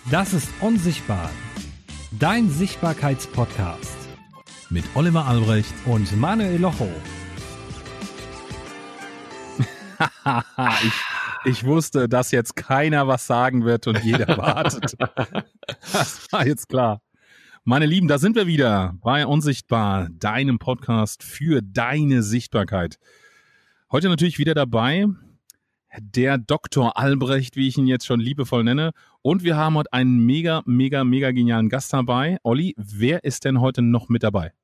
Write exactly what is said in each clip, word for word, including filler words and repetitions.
Das ist Unsichtbar, dein Sichtbarkeitspodcast mit Oliver Albrecht und Manuel Locho. ich, ich wusste, dass jetzt keiner was sagen wird und jeder wartet. Das war jetzt klar. Meine Lieben, da sind wir wieder bei Unsichtbar, deinem Podcast für deine Sichtbarkeit. Heute natürlich wieder dabei der Doktor Albrecht, wie ich ihn jetzt schon liebevoll nenne. Und wir haben heute einen mega, mega, mega genialen Gast dabei. Olli, wer ist denn heute noch mit dabei?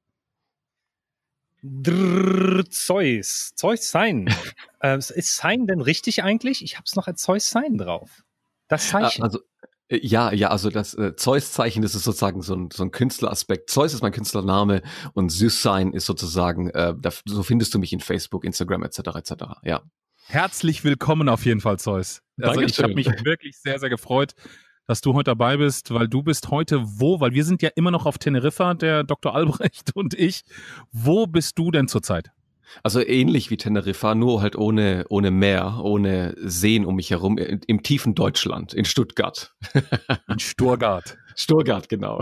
Drrr, Zeus. Zeus Sein. äh, ist Sein denn richtig eigentlich? Ich habe es noch als Zeus Sein drauf. Das Zeichen. Also äh, ja, ja, also das äh, Zeus-Zeichen, das ist sozusagen so ein, so ein Künstleraspekt. Zeus ist mein Künstlername und Süß-Sein ist sozusagen, äh, da, so findest du mich in Facebook, Instagram et cetera et cetera. Ja. Herzlich willkommen auf jeden Fall, Zeus. Also Dankeschön. Ich habe mich wirklich sehr, sehr gefreut, dass du heute dabei bist, weil du bist heute wo? Weil wir sind ja immer noch auf Teneriffa, der Doktor Albrecht und ich. Wo bist du denn zurzeit? Also ähnlich wie Teneriffa, nur halt ohne ohne Meer, ohne Seen um mich herum, im, im tiefen Deutschland, in Stuttgart. In Stuttgart. Stuttgart, genau.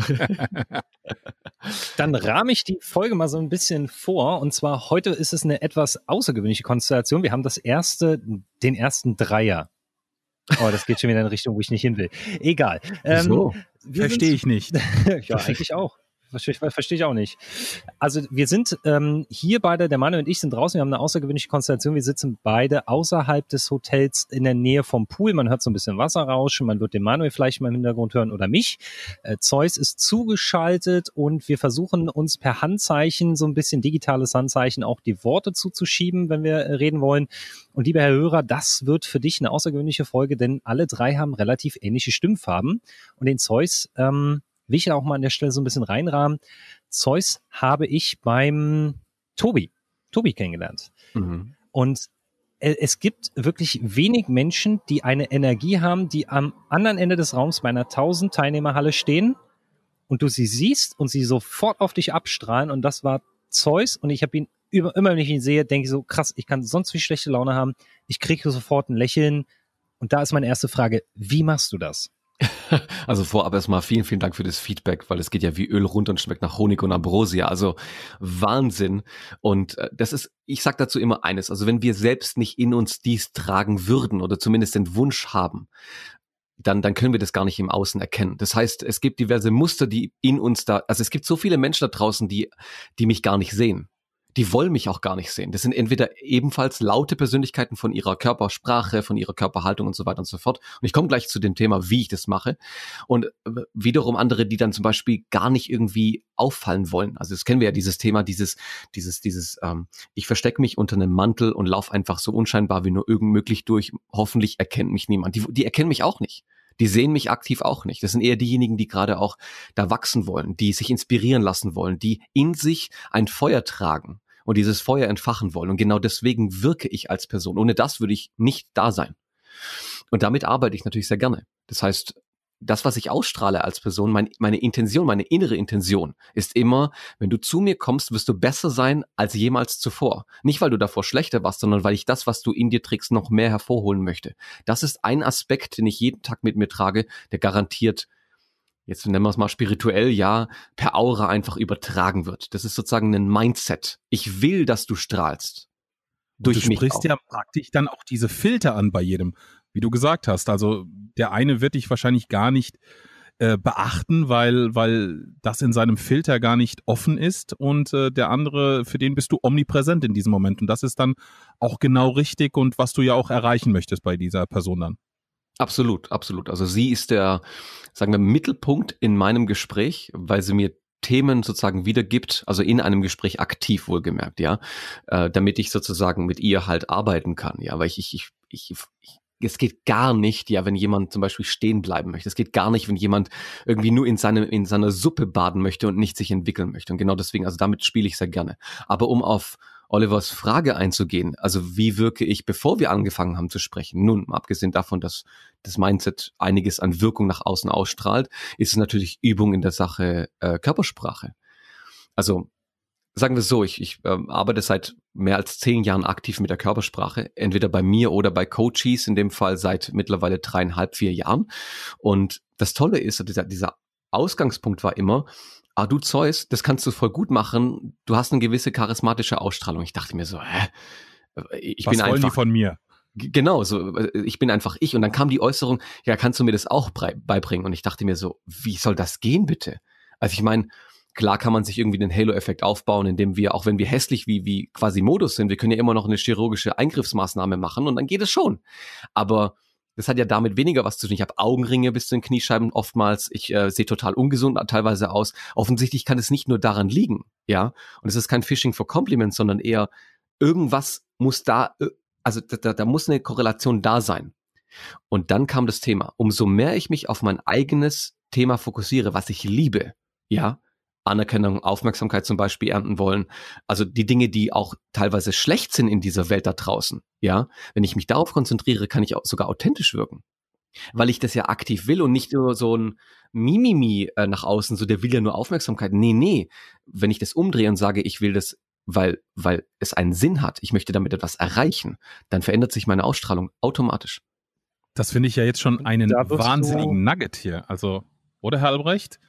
Dann rahme ich die Folge mal so ein bisschen vor. Und zwar heute ist es eine etwas außergewöhnliche Konstellation. Wir haben das erste, den ersten Dreier. Oh, das geht schon wieder in eine Richtung, wo ich nicht hin will. Egal. Wieso? Ähm, Verstehe ich nicht. Ja, eigentlich auch. Verstehe versteh ich auch nicht. Also wir sind ähm, hier beide, der Manuel und ich sind draußen, wir haben eine außergewöhnliche Konstellation, wir sitzen beide außerhalb des Hotels in der Nähe vom Pool, man hört so ein bisschen Wasser rauschen, man wird den Manuel vielleicht mal im Hintergrund hören oder mich. Äh, Zeus ist zugeschaltet und wir versuchen uns per Handzeichen, so ein bisschen digitales Handzeichen, auch die Worte zuzuschieben, wenn wir äh, reden wollen. Und lieber Herr Hörer, das wird für dich eine außergewöhnliche Folge, denn alle drei haben relativ ähnliche Stimmfarben und den Zeus, ähm, will ich auch mal an der Stelle so ein bisschen reinrahmen. Zeus habe ich beim Tobi, Tobi kennengelernt. Mhm. Und es gibt wirklich wenig Menschen, die eine Energie haben, die am anderen Ende des Raums bei einer tausend Teilnehmerhalle stehen und du sie siehst und sie sofort auf dich abstrahlen. Und das war Zeus. Und ich habe ihn über, immer, wenn ich ihn sehe, denke ich so, krass, ich kann sonst wie schlechte Laune haben. Ich kriege sofort ein Lächeln. Und da ist meine erste Frage, wie machst du das? Also vorab erstmal vielen, vielen Dank für das Feedback, weil es geht ja wie Öl runter und schmeckt nach Honig und Ambrosia. Also Wahnsinn. Und äh, das ist, ich sag dazu immer eines, also wenn wir selbst nicht in uns dies tragen würden oder zumindest den Wunsch haben, dann, dann können wir das gar nicht im Außen erkennen. Das heißt, es gibt diverse Muster, die in uns da, also es gibt so viele Menschen da draußen, die, die mich gar nicht sehen. Die wollen mich auch gar nicht sehen. Das sind entweder ebenfalls laute Persönlichkeiten von ihrer Körpersprache, von ihrer Körperhaltung und so weiter und so fort. Und ich komme gleich zu dem Thema, wie ich das mache. Und wiederum andere, die dann zum Beispiel gar nicht irgendwie auffallen wollen. Also das kennen wir ja, dieses Thema, dieses, dieses, dieses, ähm, ich verstecke mich unter einem Mantel und laufe einfach so unscheinbar wie nur irgend möglich durch. Hoffentlich erkennt mich niemand. Die, die erkennen mich auch nicht. Die sehen mich aktiv auch nicht. Das sind eher diejenigen, die gerade auch da wachsen wollen, die sich inspirieren lassen wollen, die in sich ein Feuer tragen und dieses Feuer entfachen wollen. Und genau deswegen wirke ich als Person. Ohne das würde ich nicht da sein. Und damit arbeite ich natürlich sehr gerne. Das heißt, das, was ich ausstrahle als Person, mein, meine Intention, meine innere Intention ist immer, wenn du zu mir kommst, wirst du besser sein als jemals zuvor. Nicht, weil du davor schlechter warst, sondern weil ich das, was du in dir trägst, noch mehr hervorholen möchte. Das ist ein Aspekt, den ich jeden Tag mit mir trage, der garantiert, jetzt nennen wir es mal spirituell, ja, per Aura einfach übertragen wird. Das ist sozusagen ein Mindset. Ich will, dass du strahlst. Durch du mich sprichst auch. ja praktisch dann auch diese Filter an bei jedem, wie du gesagt hast. Also der eine wird dich wahrscheinlich gar nicht äh, beachten, weil, weil das in seinem Filter gar nicht offen ist und äh, der andere, für den bist du omnipräsent in diesem Moment. Und das ist dann auch genau richtig und was du ja auch erreichen möchtest bei dieser Person dann. Absolut, absolut. Also sie ist der, sagen wir, Mittelpunkt in meinem Gespräch, weil sie mir Themen sozusagen wiedergibt, also in einem Gespräch aktiv wohlgemerkt, ja, äh, damit ich sozusagen mit ihr halt arbeiten kann, ja, weil ich, ich, ich, ich, ich es geht gar nicht, ja, wenn jemand zum Beispiel stehen bleiben möchte. Es geht gar nicht, wenn jemand irgendwie nur in seine, in seiner Suppe baden möchte und nicht sich entwickeln möchte. Und genau deswegen, also damit spiele ich sehr gerne. Aber um auf Olivers Frage einzugehen, also wie wirke ich, bevor wir angefangen haben zu sprechen? Nun, abgesehen davon, dass das Mindset einiges an Wirkung nach außen ausstrahlt, ist es natürlich Übung in der Sache äh, Körpersprache. Also sagen wir es so, ich, ich äh, arbeite seit mehr als zehn Jahren aktiv mit der Körpersprache, entweder bei mir oder bei Coaches, in dem Fall seit mittlerweile dreieinhalb, vier Jahren. Und das Tolle ist, dieser, dieser Ausgangspunkt war immer, ah, du Zeus, das kannst du voll gut machen, du hast eine gewisse charismatische Ausstrahlung. Ich dachte mir so, hä? Ich Was bin wollen einfach, die von mir? Genau, so, ich bin einfach ich. Und dann kam die Äußerung, ja, kannst du mir das auch beibringen? Und ich dachte mir so, wie soll das gehen, bitte? Also ich meine, klar kann man sich irgendwie den Halo-Effekt aufbauen, indem wir, auch wenn wir hässlich wie, wie quasi Modus sind, wir können ja immer noch eine chirurgische Eingriffsmaßnahme machen und dann geht es schon. Aber das hat ja damit weniger was zu tun. Ich habe Augenringe bis zu den Kniescheiben oftmals. Ich äh, sehe total ungesund teilweise aus. Offensichtlich kann es nicht nur daran liegen, ja. Und es ist kein Phishing for Compliments, sondern eher irgendwas muss da, also da, da muss eine Korrelation da sein. Und dann kam das Thema. Umso mehr ich mich auf mein eigenes Thema fokussiere, was ich liebe, ja, Anerkennung, Aufmerksamkeit zum Beispiel ernten wollen, also die Dinge, die auch teilweise schlecht sind in dieser Welt da draußen, ja, wenn ich mich darauf konzentriere, kann ich auch sogar authentisch wirken, weil ich das ja aktiv will und nicht nur so ein Mimimi äh, nach außen, so der will ja nur Aufmerksamkeit, nee, nee, wenn ich das umdrehe und sage, ich will das, weil, weil es einen Sinn hat, ich möchte damit etwas erreichen, dann verändert sich meine Ausstrahlung automatisch. Das finde ich ja jetzt schon einen wahnsinnigen Nugget hier, also, oder Herr Albrecht?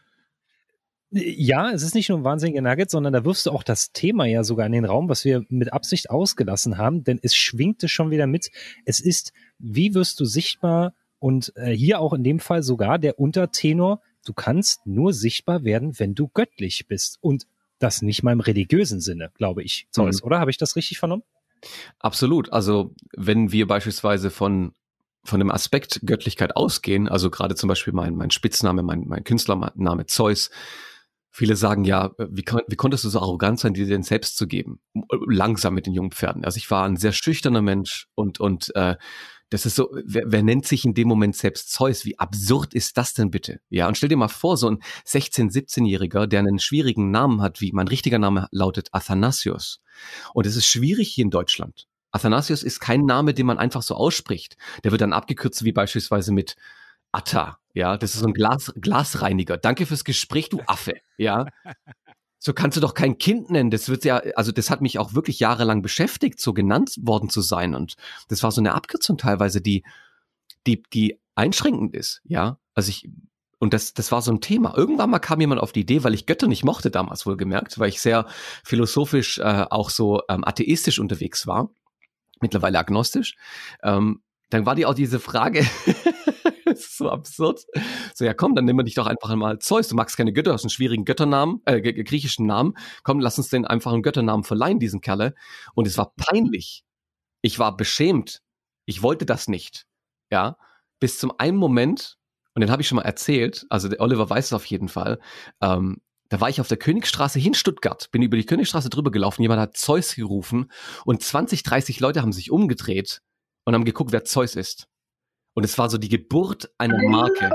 Ja, es ist nicht nur ein wahnsinniger Nugget, sondern da wirfst du auch das Thema ja sogar in den Raum, was wir mit Absicht ausgelassen haben, denn es schwingte schon wieder mit. Es ist, wie wirst du sichtbar und äh, hier auch in dem Fall sogar der Untertenor, du kannst nur sichtbar werden, wenn du göttlich bist und das nicht mal im religiösen Sinne, glaube ich, Zeus, mhm. oder? Habe ich das richtig vernommen? Absolut. Also wenn wir beispielsweise von von dem Aspekt Göttlichkeit ausgehen, also gerade zum Beispiel mein mein Spitzname, mein mein Künstlername Zeus. Viele sagen ja, wie, wie konntest du so arrogant sein, dir den selbst zu geben? Langsam mit den jungen Pferden. Also ich war ein sehr schüchterner Mensch und und äh, das ist so, wer, wer nennt sich in dem Moment selbst Zeus? Wie absurd ist das denn bitte? Ja, und stell dir mal vor, so ein sechzehn-, siebzehnjähriger, der einen schwierigen Namen hat, wie mein richtiger Name lautet Athanasius. Und es ist schwierig hier in Deutschland. Athanasius ist kein Name, den man einfach so ausspricht. Der wird dann abgekürzt wie beispielsweise mit Atta, ja, das ist so ein Glas, Glasreiniger. Danke fürs Gespräch, du Affe, ja. So kannst du doch kein Kind nennen. Das wird ja, also das hat mich auch wirklich jahrelang beschäftigt, so genannt worden zu sein. Und das war so eine Abkürzung teilweise, die, die, die einschränkend ist, ja. Also ich, und das, das war so ein Thema. Irgendwann mal kam jemand auf die Idee, weil ich Götter nicht mochte damals wohlgemerkt, weil ich sehr philosophisch, äh, auch so ähm, atheistisch unterwegs war, mittlerweile agnostisch. Ähm, dann war die auch diese Frage, das ist so absurd. So, ja komm, dann nehmen wir dich doch einfach mal Zeus. Du magst keine Götter, du hast einen schwierigen Götternamen, äh, griechischen Namen. Komm, lass uns den einfach einen Götternamen verleihen, diesen Kerle. Und es war peinlich. Ich war beschämt. Ich wollte das nicht. Ja, bis zum einen Moment, und den habe ich schon mal erzählt, also der Oliver weiß es auf jeden Fall, ähm, da war ich auf der Königsstraße hier in Stuttgart, bin über die Königsstraße drüber gelaufen, jemand hat Zeus gerufen und zwanzig, dreißig Leute haben sich umgedreht und haben geguckt, wer Zeus ist. Und es war so die Geburt einer Marke.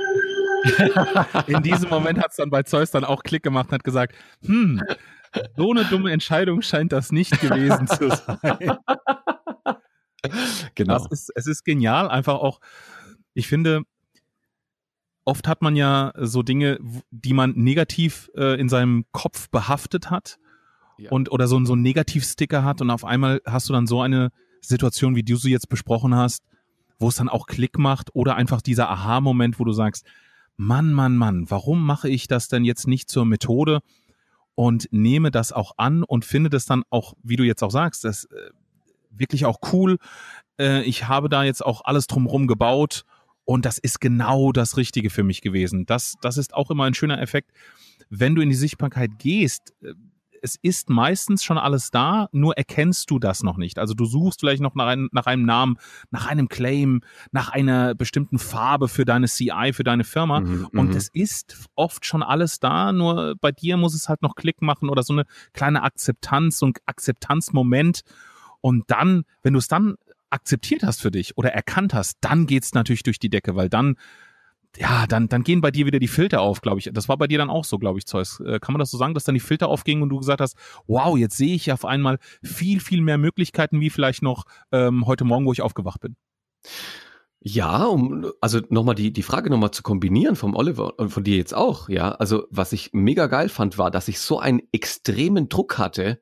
In diesem Moment hat es dann bei Zeus dann auch Klick gemacht und hat gesagt, hm, so eine dumme Entscheidung scheint das nicht gewesen zu sein. Genau. Das ist, es ist genial, einfach auch, ich finde, oft hat man ja so Dinge, die man negativ äh, in seinem Kopf behaftet hat ja. und oder so, so einen Negativsticker hat und auf einmal hast du dann so eine Situation, wie du sie jetzt besprochen hast, wo es dann auch Klick macht oder einfach dieser Aha-Moment, wo du sagst, Mann, Mann, Mann, warum mache ich das denn jetzt nicht zur Methode und nehme das auch an und finde das dann auch, wie du jetzt auch sagst, das äh, wirklich auch cool. Äh, ich habe da jetzt auch alles drumherum gebaut und das ist genau das Richtige für mich gewesen. Das, das ist auch immer ein schöner Effekt, wenn du in die Sichtbarkeit gehst. Es ist meistens schon alles da, nur erkennst du das noch nicht. Also du suchst vielleicht noch nach einem, nach einem Namen, nach einem Claim, nach einer bestimmten Farbe für deine C I, für deine Firma. Mhm, und es ist oft schon alles da, nur bei dir muss es halt noch Klick machen oder so eine kleine Akzeptanz, so ein Akzeptanzmoment. Und dann, wenn du es dann akzeptiert hast für dich oder erkannt hast, dann geht's natürlich durch die Decke, weil dann ja, dann, dann gehen bei dir wieder die Filter auf, glaube ich. Das war bei dir dann auch so, glaube ich, Zeus. Kann man das so sagen, dass dann die Filter aufgingen und du gesagt hast, wow, jetzt sehe ich auf einmal viel, viel mehr Möglichkeiten, wie vielleicht noch ähm, heute Morgen, wo ich aufgewacht bin? Ja, um also nochmal die, die Frage nochmal zu kombinieren vom Oliver und von dir jetzt auch, ja. Also was ich mega geil fand, war, dass ich so einen extremen Druck hatte,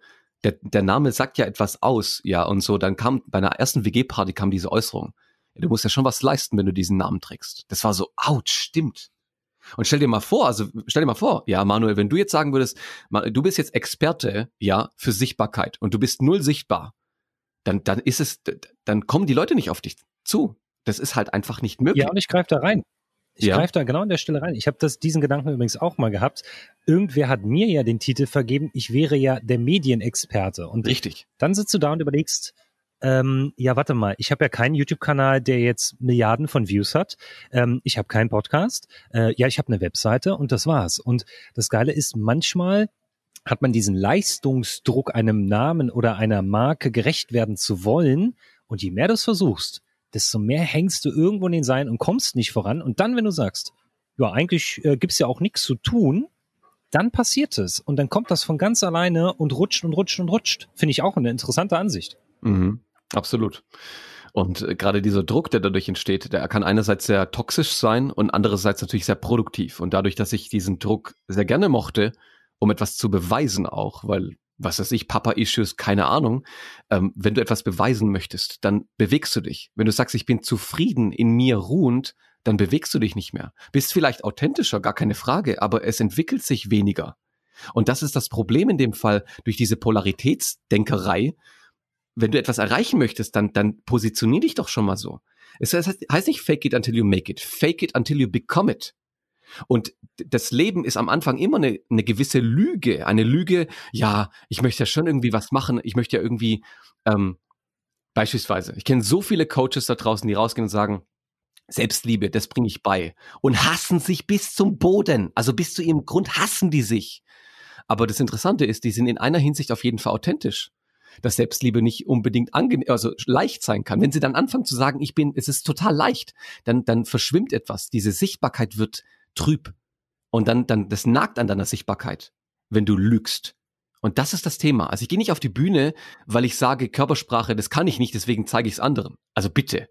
Der, der Name sagt ja etwas aus, ja, und so, dann kam, bei einer ersten W G-Party kam diese Äußerung. Ja, du musst ja schon was leisten, wenn du diesen Namen trägst. Das war so, ouch, stimmt. Und stell dir mal vor, also stell dir mal vor, ja, Manuel, wenn du jetzt sagen würdest, du bist jetzt Experte, ja, für Sichtbarkeit und du bist null sichtbar, dann, dann ist es, dann kommen die Leute nicht auf dich zu. Das ist halt einfach nicht möglich. Ja, und ich greife da rein. Ich Ja. greife da genau an der Stelle rein. Ich habe das diesen Gedanken übrigens auch mal gehabt. Irgendwer hat mir ja den Titel vergeben, ich wäre ja der Medienexperte. Und Richtig. dann sitzt du da und überlegst, ähm, ja, warte mal, ich habe ja keinen YouTube-Kanal, der jetzt Milliarden von Views hat. Ähm, ich habe keinen Podcast. Äh, ja, ich habe eine Webseite und das war's. Und das Geile ist, manchmal hat man diesen Leistungsdruck, einem Namen oder einer Marke gerecht werden zu wollen. Und je mehr du es versuchst, desto mehr hängst du irgendwo in den Seilen und kommst nicht voran. Und dann, wenn du sagst, ja, eigentlich äh, gibt's ja auch nichts zu tun, dann passiert es. Und dann kommt das von ganz alleine und rutscht und rutscht und rutscht. Finde ich auch eine interessante Ansicht. Mhm, absolut. Und äh, gerade dieser Druck, der dadurch entsteht, der kann einerseits sehr toxisch sein und andererseits natürlich sehr produktiv. Und dadurch, dass ich diesen Druck sehr gerne mochte, um etwas zu beweisen auch, weil, was weiß ich, Papa-Issues, keine Ahnung, ähm, wenn du etwas beweisen möchtest, dann bewegst du dich. Wenn du sagst, ich bin zufrieden, in mir ruhend, dann bewegst du dich nicht mehr. Bist vielleicht authentischer, gar keine Frage, aber es entwickelt sich weniger. Und das ist das Problem in dem Fall durch diese Polaritätsdenkerei. Wenn du etwas erreichen möchtest, dann, dann positionier dich doch schon mal so. Es heißt, heißt nicht fake it until you make it. Fake it until you become it. Und das Leben ist am Anfang immer eine, eine gewisse Lüge. Eine Lüge, ja, ich möchte ja schon irgendwie was machen. Ich möchte ja irgendwie, ähm, beispielsweise, ich kenne so viele Coaches da draußen, die rausgehen und sagen, Selbstliebe, das bringe ich bei. Und hassen sich bis zum Boden. Also bis zu ihrem Grund hassen die sich. Aber das Interessante ist, die sind in einer Hinsicht auf jeden Fall authentisch. Dass Selbstliebe nicht unbedingt angenehm, also leicht sein kann. Wenn sie dann anfangen zu sagen, ich bin, es ist total leicht, dann, dann verschwimmt etwas. Diese Sichtbarkeit wird trüb. Und dann, dann, das nagt an deiner Sichtbarkeit, wenn du lügst. Und das ist das Thema. Also ich gehe nicht auf die Bühne, weil ich sage, Körpersprache, das kann ich nicht, deswegen zeige ich es anderen. Also bitte.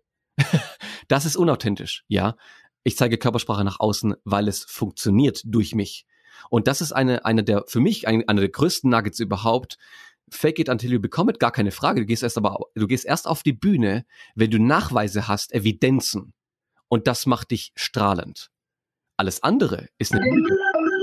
Das ist unauthentisch, ja. Ich zeige Körpersprache nach außen, weil es funktioniert durch mich. Und das ist eine, eine der, für mich, eine, eine der größten Nuggets überhaupt. Fake it until you become it, gar keine Frage. Du gehst erst aber, du gehst erst auf die Bühne, wenn du Nachweise hast, Evidenzen. Und das macht dich strahlend. Alles andere ist eine Lüge.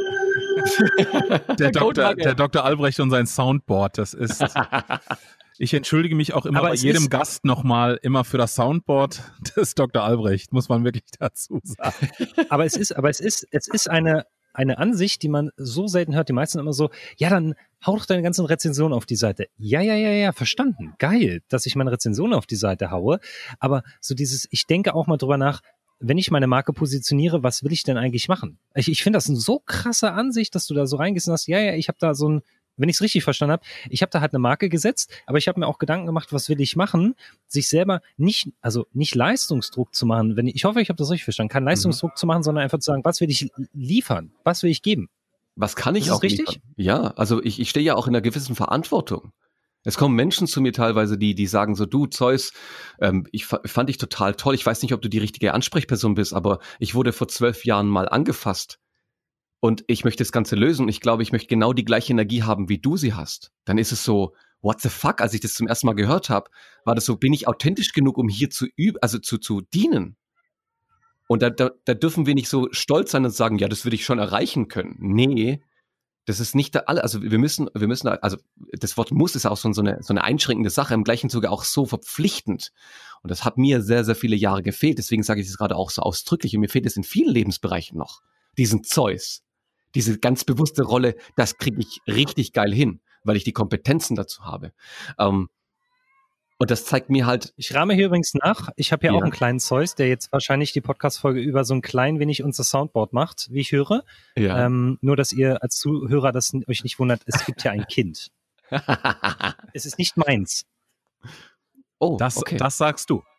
Der Doktor, der Doktor Albrecht und sein Soundboard, das ist... Ich entschuldige mich auch immer Aber bei es jedem ist- Gast nochmal immer für das Soundboard des Doktor Albrecht, muss man wirklich dazu sagen. Aber es ist, aber es ist, es ist eine, eine Ansicht, die man so selten hört. Die meisten immer so, ja, dann hau doch deine ganzen Rezensionen auf die Seite. Ja, ja, ja, ja, verstanden. Geil, dass ich meine Rezensionen auf die Seite haue. Aber so dieses, ich denke auch mal drüber nach, wenn ich meine Marke positioniere, was will ich denn eigentlich machen? Ich, ich finde das eine so krasse Ansicht, dass du da so reingehst und sagst, ja, ja, ich habe da so ein, wenn ich es richtig verstanden habe, ich habe da halt eine Marke gesetzt, aber ich habe mir auch Gedanken gemacht, was will ich machen, sich selber nicht, also nicht Leistungsdruck zu machen, wenn ich, ich hoffe, ich habe das richtig verstanden, keinen Leistungsdruck mhm. zu machen, sondern einfach zu sagen, was will ich liefern, was will ich geben. Was kann ich Ist das auch richtig? liefern? Ja, also ich, ich stehe ja auch in einer gewissen Verantwortung. Es kommen Menschen zu mir teilweise, die die sagen so, du Zeus, ähm, ich fa- fand dich total toll, ich weiß nicht, ob du die richtige Ansprechperson bist, aber ich wurde vor zwölf Jahren mal angefasst. Und ich möchte das Ganze lösen. Ich glaube, ich möchte genau die gleiche Energie haben, wie du sie hast. Dann ist es so, what the fuck? Als ich das zum ersten Mal gehört habe, war das so, bin ich authentisch genug, um hier zu üben, also zu, zu dienen? Und da, da, da dürfen wir nicht so stolz sein und sagen, ja, das würde ich schon erreichen können. Nee, das ist nicht der alle. Also wir müssen, wir müssen, also das Wort muss ist auch so eine, so eine einschränkende Sache, im gleichen Zuge auch so verpflichtend. Und das hat mir sehr, sehr viele Jahre gefehlt. Deswegen sage ich es gerade auch so ausdrücklich. Und mir fehlt es in vielen Lebensbereichen noch. Diesen Zeus. Diese ganz bewusste Rolle, das kriege ich richtig geil hin, weil ich die Kompetenzen dazu habe. Ähm, und das zeigt mir halt... Ich rahme hier übrigens nach. Ich habe hier Ja. auch einen kleinen Zeus, der jetzt wahrscheinlich die Podcast-Folge über so ein klein wenig unser Soundboard macht, wie ich höre. Ja. Ähm, nur, dass ihr als Zuhörer das n- euch nicht wundert, es gibt ja ein Kind. Es ist nicht meins. oh, Das, okay. das sagst du.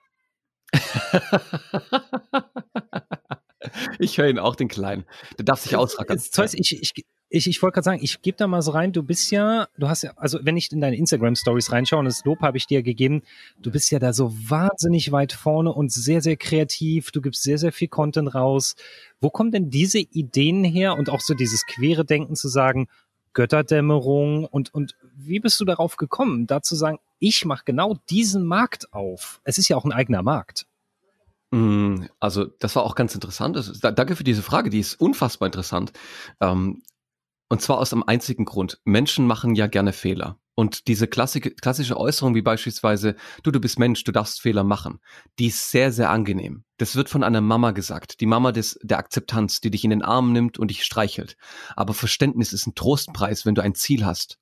Ich höre ihn auch, den Kleinen. Der darf sich ausrackern. Jetzt, Zeus, ich, ich, ich, ich wollte gerade sagen, ich gebe da mal so rein, du bist ja, du hast ja, also wenn ich in deine Instagram-Stories reinschaue, und das Lob habe ich dir gegeben, du bist ja da so wahnsinnig weit vorne und sehr, sehr kreativ, du gibst sehr, sehr viel Content raus. Wo kommen denn diese Ideen her und auch so dieses quere Denken zu sagen, Götterdämmerung und, und wie bist du darauf gekommen, da zu sagen, ich mache genau diesen Markt auf? Es ist ja auch ein eigener Markt. Also das war auch ganz interessant. Das ist, danke für diese Frage, die ist unfassbar interessant. Ähm, und zwar aus einem einzigen Grund. Menschen machen ja gerne Fehler. Und diese klassische, klassische Äußerung wie beispielsweise, du, du bist Mensch, du darfst Fehler machen, die ist sehr, sehr angenehm. Das wird von einer Mama gesagt. Die Mama des, der Akzeptanz, die dich in den Arm nimmt und dich streichelt. Aber Verständnis ist ein Trostpreis, wenn du ein Ziel hast.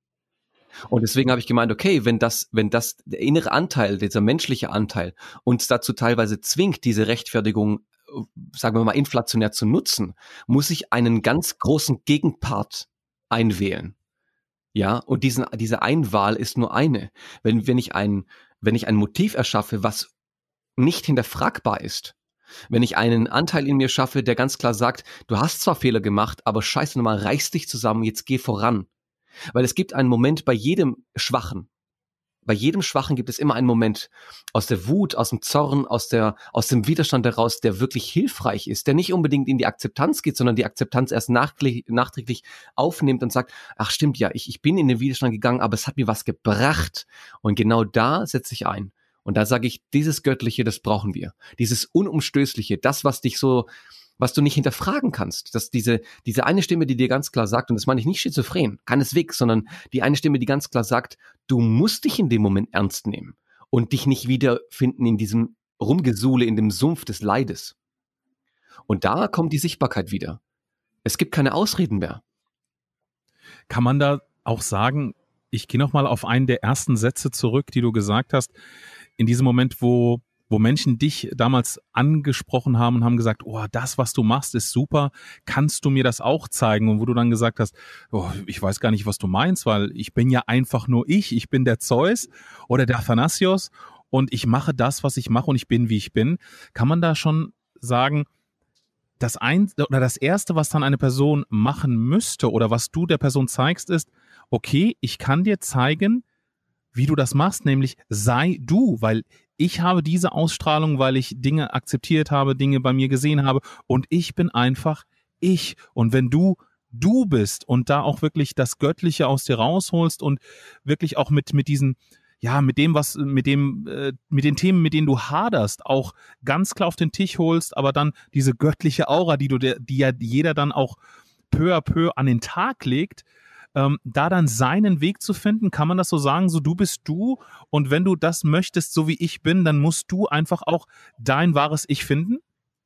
Und deswegen habe ich gemeint, okay, wenn das, wenn das der innere Anteil, dieser menschliche Anteil uns dazu teilweise zwingt, diese Rechtfertigung, sagen wir mal, inflationär zu nutzen, muss ich einen ganz großen Gegenpart einwählen. Ja, und diesen, diese Einwahl ist nur eine. Wenn, wenn ich ein, wenn ich ein Motiv erschaffe, was nicht hinterfragbar ist, wenn ich einen Anteil in mir schaffe, der ganz klar sagt, du hast zwar Fehler gemacht, aber scheiße nochmal, reiß dich zusammen, jetzt geh voran. Weil es gibt einen Moment bei jedem Schwachen. Bei jedem Schwachen gibt es immer einen Moment aus der Wut, aus dem Zorn, aus der, aus dem Widerstand heraus, der wirklich hilfreich ist, der nicht unbedingt in die Akzeptanz geht, sondern die Akzeptanz erst nachträglich, nachträglich aufnimmt und sagt, ach stimmt ja, ich, ich bin in den Widerstand gegangen, aber es hat mir was gebracht. Und genau da setze ich ein. Und da sage ich, dieses Göttliche, das brauchen wir. Dieses Unumstößliche, das, was dich so, was du nicht hinterfragen kannst, dass diese diese eine Stimme, die dir ganz klar sagt, und das meine ich nicht schizophren, keineswegs, sondern die eine Stimme, die ganz klar sagt, du musst dich in dem Moment ernst nehmen und dich nicht wiederfinden in diesem Rumgesuhle, in dem Sumpf des Leides. Und da kommt die Sichtbarkeit wieder. Es gibt keine Ausreden mehr. Kann man da auch sagen, ich gehe nochmal auf einen der ersten Sätze zurück, die du gesagt hast, in diesem Moment, wo wo Menschen dich damals angesprochen haben und haben gesagt, oh, das, was du machst, ist super, kannst du mir das auch zeigen? Und wo du dann gesagt hast, oh, ich weiß gar nicht, was du meinst, weil ich bin ja einfach nur ich, ich bin der Zeus oder der Athanasios und ich mache das, was ich mache und ich bin, wie ich bin. Kann man da schon sagen, das ein, oder das Erste, was dann eine Person machen müsste oder was du der Person zeigst, ist, okay, ich kann dir zeigen, wie du das machst, nämlich sei du, weil ich habe diese Ausstrahlung, weil ich Dinge akzeptiert habe, Dinge bei mir gesehen habe und ich bin einfach ich. Und wenn du du bist und da auch wirklich das Göttliche aus dir rausholst und wirklich auch mit mit diesen, ja, mit dem, was, mit dem, äh, mit den Themen, mit denen du haderst, auch ganz klar auf den Tisch holst, aber dann diese göttliche Aura, die du, der, die ja jeder dann auch peu à peu an den Tag legt, Ähm, da dann seinen Weg zu finden, kann man das so sagen, so du bist du und wenn du das möchtest, so wie ich bin, dann musst du einfach auch dein wahres Ich finden?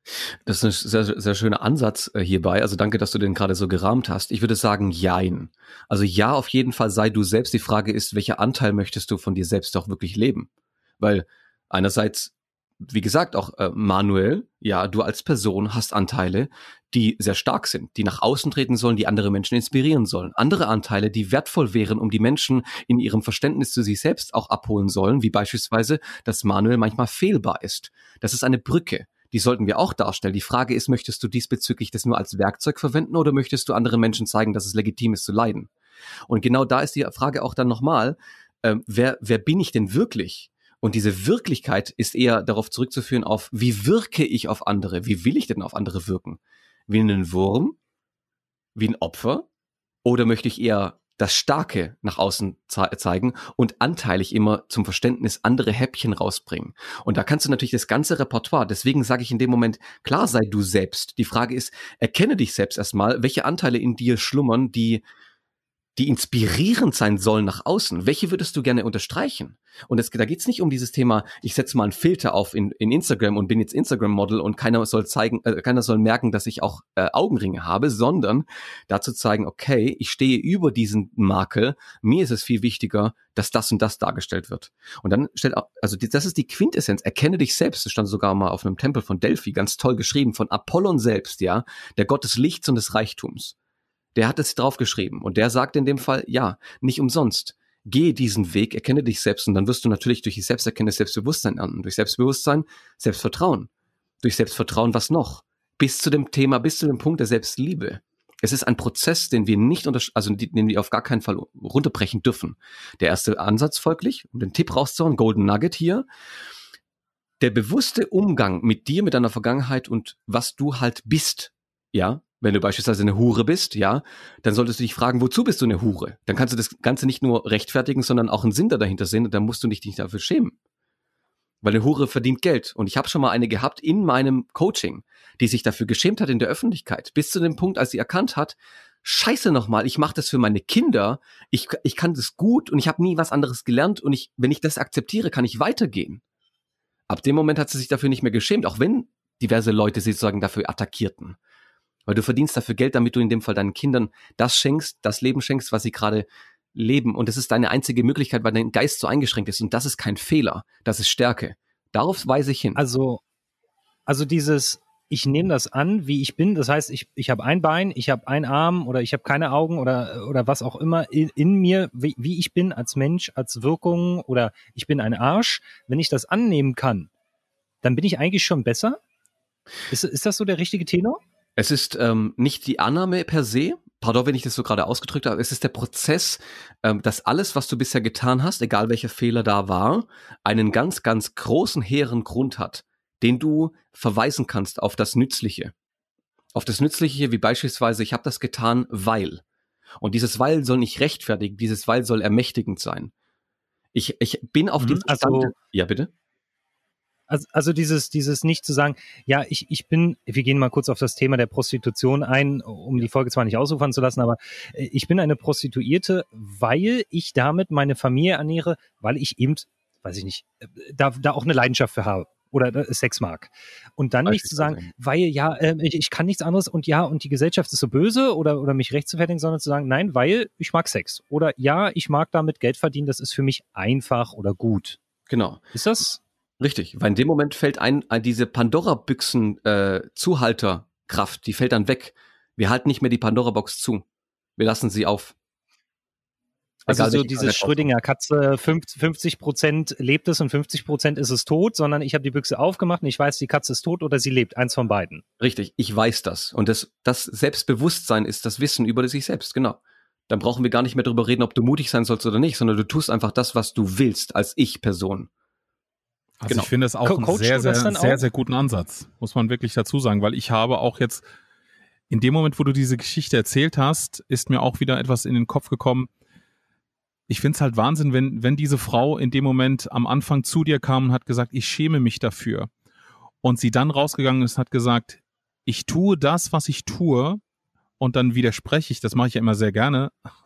Das ist ein sehr, sehr schöner Ansatz äh, hierbei. Also danke, dass du den gerade so gerahmt hast. Ich würde sagen, jein. Also ja, auf jeden Fall sei du selbst. Die Frage ist, welcher Anteil möchtest du von dir selbst auch wirklich leben? Weil einerseits, wie gesagt, auch äh, Manuel, ja, du als Person hast Anteile, die sehr stark sind, die nach außen treten sollen, die andere Menschen inspirieren sollen. Andere Anteile, die wertvoll wären, um die Menschen in ihrem Verständnis zu sich selbst auch abholen sollen, wie beispielsweise, dass Manuel manchmal fehlbar ist. Das ist eine Brücke. Die sollten wir auch darstellen. Die Frage ist, möchtest du diesbezüglich das nur als Werkzeug verwenden oder möchtest du anderen Menschen zeigen, dass es legitim ist zu leiden? Und genau da ist die Frage auch dann nochmal, äh, wer, wer bin ich denn wirklich? Und diese Wirklichkeit ist eher darauf zurückzuführen auf, wie wirke ich auf andere? Wie will ich denn auf andere wirken? Wie ein Wurm? Wie ein Opfer? Oder möchte ich eher das Starke nach außen ze- zeigen und anteilig immer zum Verständnis andere Häppchen rausbringen? Und da kannst du natürlich das ganze Repertoire, deswegen sage ich in dem Moment, klar sei du selbst. Die Frage ist, erkenne dich selbst erstmal, welche Anteile in dir schlummern, die die inspirierend sein sollen nach außen. Welche würdest du gerne unterstreichen? Und es, da geht es nicht um dieses Thema, ich setze mal einen Filter auf in, in Instagram und bin jetzt Instagram-Model und keiner soll zeigen, äh, keiner soll merken, dass ich auch äh, Augenringe habe, sondern dazu zeigen, okay, ich stehe über diesen Makel, mir ist es viel wichtiger, dass das und das dargestellt wird. Und dann stellt auch, also die, das ist die Quintessenz, erkenne dich selbst. Das stand sogar mal auf einem Tempel von Delphi, ganz toll geschrieben, von Apollon selbst, ja, der Gott des Lichts und des Reichtums. Der hat es draufgeschrieben und der sagt in dem Fall, ja, nicht umsonst. Gehe diesen Weg, erkenne dich selbst und dann wirst du natürlich durch die Selbsterkenntnis Selbstbewusstsein ernten. Durch Selbstbewusstsein, Selbstvertrauen. Durch Selbstvertrauen, was noch? Bis zu dem Thema, bis zu dem Punkt der Selbstliebe. Es ist ein Prozess, den wir nicht unter, also den wir auf gar keinen Fall runterbrechen dürfen. Der erste Ansatz folglich, um den Tipp rauszuhauen, Golden Nugget hier. Der bewusste Umgang mit dir, mit deiner Vergangenheit und was du halt bist, ja, Wenn du beispielsweise eine Hure bist, ja, dann solltest du dich fragen, wozu bist du eine Hure? Dann kannst du das Ganze nicht nur rechtfertigen, sondern auch einen Sinn dahinter sehen und dann musst du dich nicht dafür schämen. Weil eine Hure verdient Geld. Und ich habe schon mal eine gehabt in meinem Coaching, die sich dafür geschämt hat in der Öffentlichkeit, bis zu dem Punkt, als sie erkannt hat, scheiße nochmal, ich mache das für meine Kinder, ich, ich kann das gut und ich habe nie was anderes gelernt und ich, wenn ich das akzeptiere, kann ich weitergehen. Ab dem Moment hat sie sich dafür nicht mehr geschämt, auch wenn diverse Leute sie sozusagen dafür attackierten. Weil du verdienst dafür Geld, damit du in dem Fall deinen Kindern das schenkst, das Leben schenkst, was sie gerade leben. Und das ist deine einzige Möglichkeit, weil dein Geist so eingeschränkt ist. Und das ist kein Fehler, das ist Stärke. Darauf weise ich hin. Also, also dieses, ich nehme das an, wie ich bin. Das heißt, ich, ich habe ein Bein, ich habe einen Arm oder ich habe keine Augen oder, oder was auch immer in, in mir, wie, wie ich bin als Mensch, als Wirkung oder ich bin ein Arsch. Wenn ich das annehmen kann, dann bin ich eigentlich schon besser. Ist, ist das so der richtige Tenor? Es ist ähm, nicht die Annahme per se, pardon, wenn ich das so gerade ausgedrückt habe, es ist der Prozess, ähm, dass alles, was du bisher getan hast, egal welcher Fehler da war, einen ganz, ganz großen, hehren Grund hat, den du verweisen kannst auf das Nützliche. Auf das Nützliche, wie beispielsweise, ich habe das getan, weil. Und dieses Weil soll nicht rechtfertigen, dieses Weil soll ermächtigend sein. Ich, ich bin auf mhm, dem Stand... Also, ja, bitte? Also, also dieses, dieses nicht zu sagen, ja, ich, ich bin, wir gehen mal kurz auf das Thema der Prostitution ein, um die Folge zwar nicht ausufern zu lassen, aber ich bin eine Prostituierte, weil ich damit meine Familie ernähre, weil ich eben, weiß ich nicht, da, da auch eine Leidenschaft für habe oder Sex mag. Und dann nicht zu sagen, weil ja, äh, ich, ich kann nichts anderes und ja, und die Gesellschaft ist so böse oder, oder mich rechtfertigen, sondern zu sagen, nein, weil ich mag Sex. Oder ja, ich mag damit Geld verdienen, das ist für mich einfach oder gut. Genau. Ist das... Richtig, weil in dem Moment fällt ein, ein diese Pandora-Büchsen-Zuhalterkraft, äh, die fällt dann weg. Wir halten nicht mehr die Pandora-Box zu. Wir lassen sie auf. Also Egal, so dieses Schrödinger Katze, fünfzig Prozent lebt es und fünfzig Prozent ist es tot, sondern ich habe die Büchse aufgemacht und ich weiß, die Katze ist tot oder sie lebt, eins von beiden. Richtig, ich weiß das. Und das, das Selbstbewusstsein ist das Wissen über sich selbst, genau. Dann brauchen wir gar nicht mehr darüber reden, ob du mutig sein sollst oder nicht, sondern du tust einfach das, was du willst als Ich-Person. Also genau. ich finde das auch Co- einen sehr, sehr, sehr, sehr guten Ansatz, muss man wirklich dazu sagen, weil ich habe auch jetzt, in dem Moment, wo du diese Geschichte erzählt hast, ist mir auch wieder etwas in den Kopf gekommen. Ich finde es halt Wahnsinn, wenn, wenn diese Frau in dem Moment am Anfang zu dir kam und hat gesagt, ich schäme mich dafür. Und sie dann rausgegangen ist und hat gesagt, ich tue das, was ich tue, und dann widerspreche ich, das mache ich ja immer sehr gerne,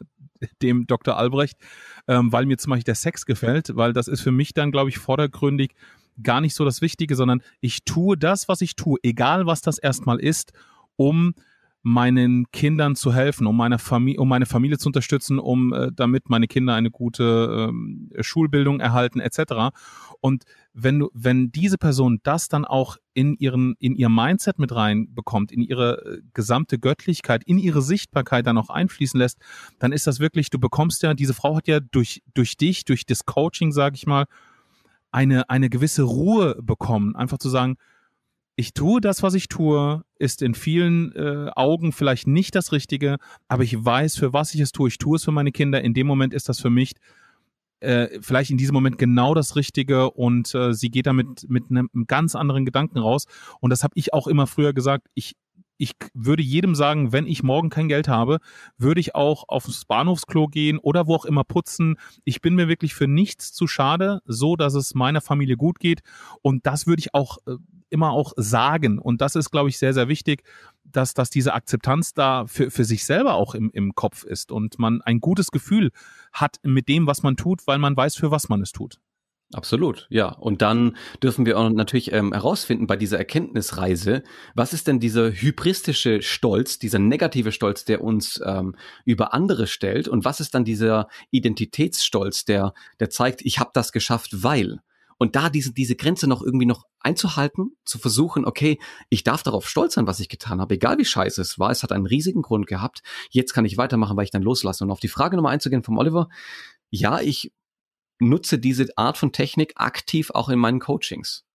dem Doktor Albrecht, ähm, weil mir zum Beispiel der Sex gefällt, weil das ist für mich dann, glaube ich, vordergründig gar nicht so das Wichtige, sondern ich tue das, was ich tue, egal was das erstmal ist, um meinen Kindern zu helfen, um meine Familie, um meine Familie zu unterstützen, um äh, damit meine Kinder eine gute ähm, Schulbildung erhalten, et cetera. Und wenn du, wenn diese Person das dann auch in ihren, in ihr Mindset mit reinbekommt, in ihre äh, gesamte Göttlichkeit, in ihre Sichtbarkeit dann auch einfließen lässt, dann ist das wirklich, du bekommst ja, diese Frau hat ja durch, durch dich, durch das Coaching, sage ich mal, eine, eine gewisse Ruhe bekommen, einfach zu sagen, ich tue das, was ich tue, ist in vielen äh, Augen vielleicht nicht das Richtige, aber ich weiß, für was ich es tue. Ich tue es für meine Kinder. In dem Moment ist das für mich äh, vielleicht in diesem Moment genau das Richtige und äh, sie geht damit mit einem ganz anderen Gedanken raus. Und das habe ich auch immer früher gesagt. Ich Ich würde jedem sagen, wenn ich morgen kein Geld habe, würde ich auch aufs Bahnhofsklo gehen oder wo auch immer putzen. Ich bin mir wirklich für nichts zu schade, so dass es meiner Familie gut geht. Und das würde ich auch äh, immer auch sagen. Und das ist, glaube ich, sehr, sehr wichtig, dass, dass diese Akzeptanz da für, für sich selber auch im, im Kopf ist und man ein gutes Gefühl hat mit dem, was man tut, weil man weiß, für was man es tut. Absolut, ja. Und dann dürfen wir auch natürlich ähm, herausfinden bei dieser Erkenntnisreise, was ist denn dieser hybristische Stolz, dieser negative Stolz, der uns ähm, über andere stellt, und was ist dann dieser Identitätsstolz, der der zeigt, ich habe das geschafft, weil. Und da diese diese Grenze noch irgendwie noch einzuhalten, zu versuchen, okay, ich darf darauf stolz sein, was ich getan habe, egal wie scheiße es war, es hat einen riesigen Grund gehabt, jetzt kann ich weitermachen, weil ich dann loslasse. Und auf die Frage Nummer einzugehen vom Oliver, ja, ich nutze diese Art von Technik aktiv auch in meinen Coachings.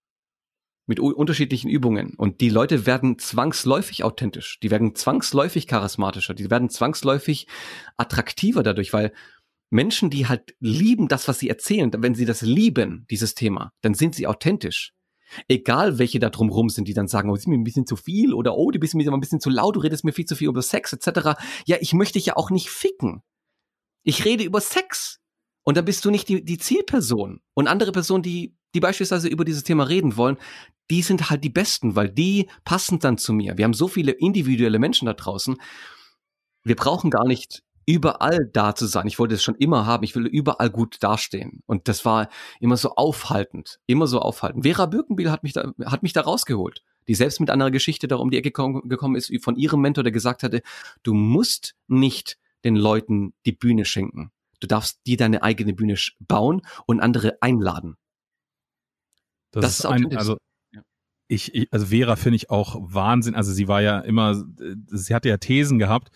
Mit u- unterschiedlichen Übungen. Und die Leute werden zwangsläufig authentisch. Die werden zwangsläufig charismatischer. Die werden zwangsläufig attraktiver dadurch, weil Menschen, die halt lieben das, was sie erzählen, wenn sie das lieben, dieses Thema, dann sind sie authentisch. Egal, welche da drumrum sind, die dann sagen, oh, das ist mir ein bisschen zu viel oder oh, du bist mir ein bisschen zu laut, du redest mir viel zu viel über Sex et cetera. Ja, ich möchte dich ja auch nicht ficken. Ich rede über Sex. Und dann bist du nicht die, die Zielperson. Und andere Personen, die, die beispielsweise über dieses Thema reden wollen, die sind halt die Besten, weil die passen dann zu mir. Wir haben so viele individuelle Menschen da draußen. Wir brauchen gar nicht überall da zu sein. Ich wollte es schon immer haben. Ich will überall gut dastehen. Und das war immer so aufhaltend. Immer so aufhaltend. Vera Birkenbiel hat mich da, hat mich da rausgeholt. Die selbst mit einer Geschichte da um die Ecke gekommen ist, von ihrem Mentor, der gesagt hatte, du musst nicht den Leuten die Bühne schenken. Du darfst dir deine eigene Bühne bauen und andere einladen. Das, das ist ein, also ich, ich also Vera finde ich auch Wahnsinn. Also sie war ja immer, sie hatte ja Thesen gehabt,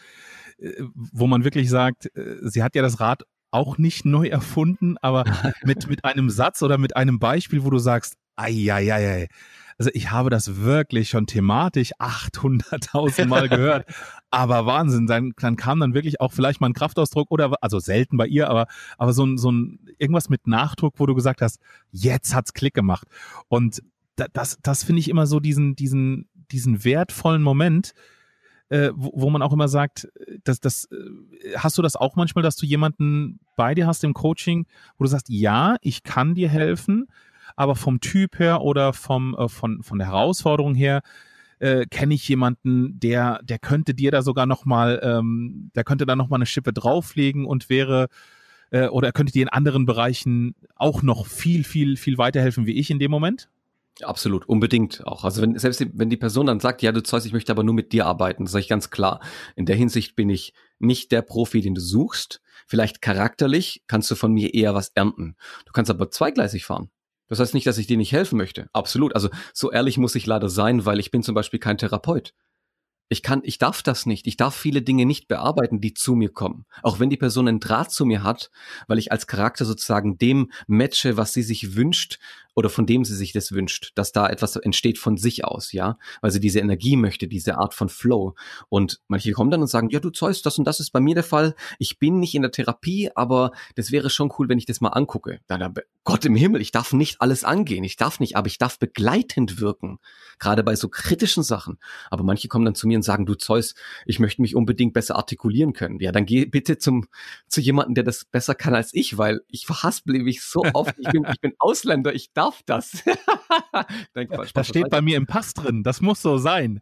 wo man wirklich sagt, sie hat ja das Rad auch nicht neu erfunden, aber mit mit einem Satz oder mit einem Beispiel, wo du sagst, ei, ei, ei, ei. Also ich habe das wirklich schon thematisch achthunderttausend Mal gehört, aber Wahnsinn, dann, dann kam dann wirklich auch vielleicht mal ein Kraftausdruck oder, also selten bei ihr, aber, aber so ein, so ein, irgendwas mit Nachdruck, wo du gesagt hast, jetzt hat's Klick gemacht. Und das, das, das finde ich immer so diesen, diesen, diesen wertvollen Moment, äh, wo, wo man auch immer sagt, dass das, hast du das auch manchmal, dass du jemanden bei dir hast im Coaching, wo du sagst, ja, ich kann dir helfen, aber vom Typ her oder vom äh, von von der Herausforderung her äh, kenne ich jemanden, der der könnte dir da sogar noch mal, ähm, der könnte da noch mal eine Schippe drauflegen und wäre äh, oder er könnte dir in anderen Bereichen auch noch viel viel viel weiterhelfen wie ich in dem Moment? Absolut, unbedingt auch. Also wenn selbst die, wenn die Person dann sagt, ja, du Zeus, ich möchte aber nur mit dir arbeiten, sage ich ganz klar. In der Hinsicht bin ich nicht der Profi, den du suchst. Vielleicht charakterlich kannst du von mir eher was ernten. Du kannst aber zweigleisig fahren. Das heißt nicht, dass ich dir nicht helfen möchte. Absolut. Also so ehrlich muss ich leider sein, weil ich bin zum Beispiel kein Therapeut. Ich kann, ich darf das nicht. Ich darf viele Dinge nicht bearbeiten, die zu mir kommen. Auch wenn die Person einen Draht zu mir hat, weil ich als Charakter sozusagen dem matche, was sie sich wünscht oder von dem sie sich das wünscht, dass da etwas entsteht von sich aus, ja, weil sie diese Energie möchte, diese Art von Flow. Und manche kommen dann und sagen, ja, du Zeus, das und das ist bei mir der Fall. Ich bin nicht in der Therapie, aber das wäre schon cool, wenn ich das mal angucke. Dann, dann, Gott im Himmel, ich darf nicht alles angehen. Ich darf nicht, aber ich darf begleitend wirken. Gerade bei so kritischen Sachen. Aber manche kommen dann zu mir und sagen, du Zeus, ich möchte mich unbedingt besser artikulieren können. Ja, dann geh bitte zum zu jemandem, der das besser kann als ich, weil ich verhaspel mich so oft. Ich bin, ich bin Ausländer, ich darf das. Nein, Quatsch, das steht bei mir im Pass drin, das muss so sein.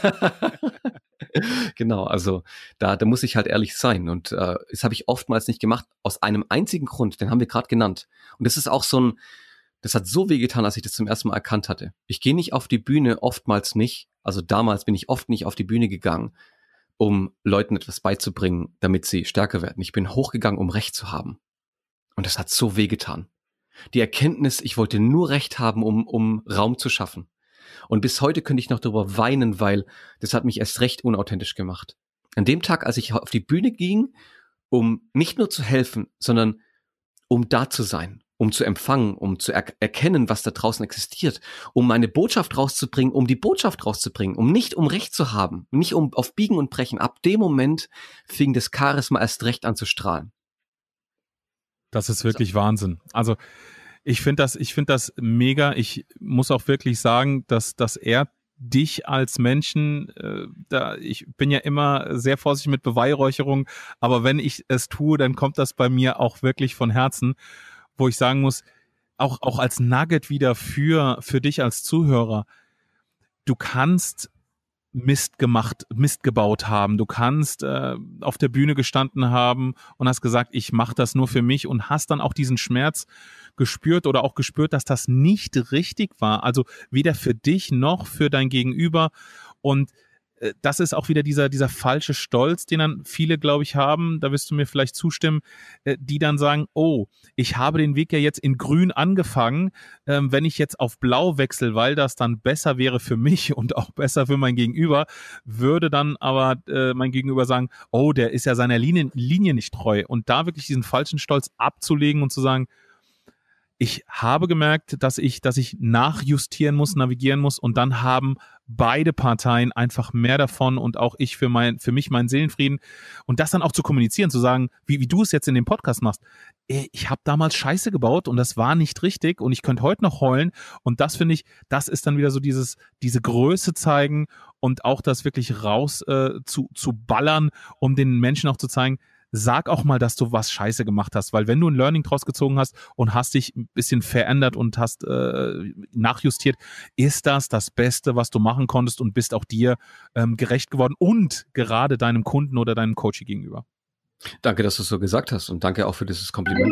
Genau, also da, da muss ich halt ehrlich sein und äh, das habe ich oftmals nicht gemacht, aus einem einzigen Grund, den haben wir gerade genannt. Und das ist auch so ein, das hat so wehgetan, als ich das zum ersten Mal erkannt hatte. Ich gehe nicht auf die Bühne, oftmals nicht, also damals bin ich oft nicht auf die Bühne gegangen, um Leuten etwas beizubringen, damit sie stärker werden. Ich bin hochgegangen, um Recht zu haben. Und das hat so wehgetan. Die Erkenntnis, ich wollte nur Recht haben, um, um Raum zu schaffen. Und bis heute könnte ich noch darüber weinen, weil das hat mich erst recht unauthentisch gemacht. An dem Tag, als ich auf die Bühne ging, um nicht nur zu helfen, sondern um da zu sein, um zu empfangen, um zu er- erkennen, was da draußen existiert, um meine Botschaft rauszubringen, um die Botschaft rauszubringen, um nicht um Recht zu haben, nicht um auf Biegen und Brechen. Ab dem Moment fing das Charisma erst recht an zu strahlen. Das ist wirklich so. Wahnsinn. Also ich finde das, ich finde das mega. Ich muss auch wirklich sagen, dass, dass er dich als Menschen, äh, da ich bin ja immer sehr vorsichtig mit Beweihräucherung, aber wenn ich es tue, dann kommt das bei mir auch wirklich von Herzen, wo ich sagen muss, auch auch als Nugget wieder für für dich als Zuhörer, du kannst Mist gemacht, Mist gebaut haben. Du kannst äh, auf der Bühne gestanden haben und hast gesagt, ich mache das nur für mich und hast dann auch diesen Schmerz gespürt oder auch gespürt, dass das nicht richtig war. Also weder für dich noch für dein Gegenüber. Und äh, das ist auch wieder dieser dieser falsche Stolz, den dann viele, glaube ich, haben. Da wirst du mir vielleicht zustimmen, äh, die dann sagen, oh, ich habe den Weg ja jetzt in Grün angefangen. Ähm, wenn ich jetzt auf Blau wechsle, weil das dann besser wäre für mich und auch besser für mein Gegenüber, würde dann aber äh, mein Gegenüber sagen, oh, der ist ja seiner Linie, Linie nicht treu. Und da wirklich diesen falschen Stolz abzulegen und zu sagen, ich habe gemerkt, dass ich, dass ich nachjustieren muss, navigieren muss und dann haben beide Parteien einfach mehr davon und auch ich für mein, für mich meinen Seelenfrieden und das dann auch zu kommunizieren, zu sagen, wie, wie du es jetzt in dem Podcast machst. Ich habe damals Scheiße gebaut und das war nicht richtig und ich könnte heute noch heulen und das finde ich, das ist dann wieder so dieses, diese Größe zeigen und auch das wirklich raus äh, zu, zu ballern, um den Menschen auch zu zeigen, sag auch mal, dass du was Scheiße gemacht hast, weil wenn du ein Learning draus gezogen hast und hast dich ein bisschen verändert und hast äh, nachjustiert, ist das das Beste, was du machen konntest und bist auch dir ähm, gerecht geworden und gerade deinem Kunden oder deinem Coach gegenüber. Danke, dass du es so gesagt hast und danke auch für dieses Kompliment.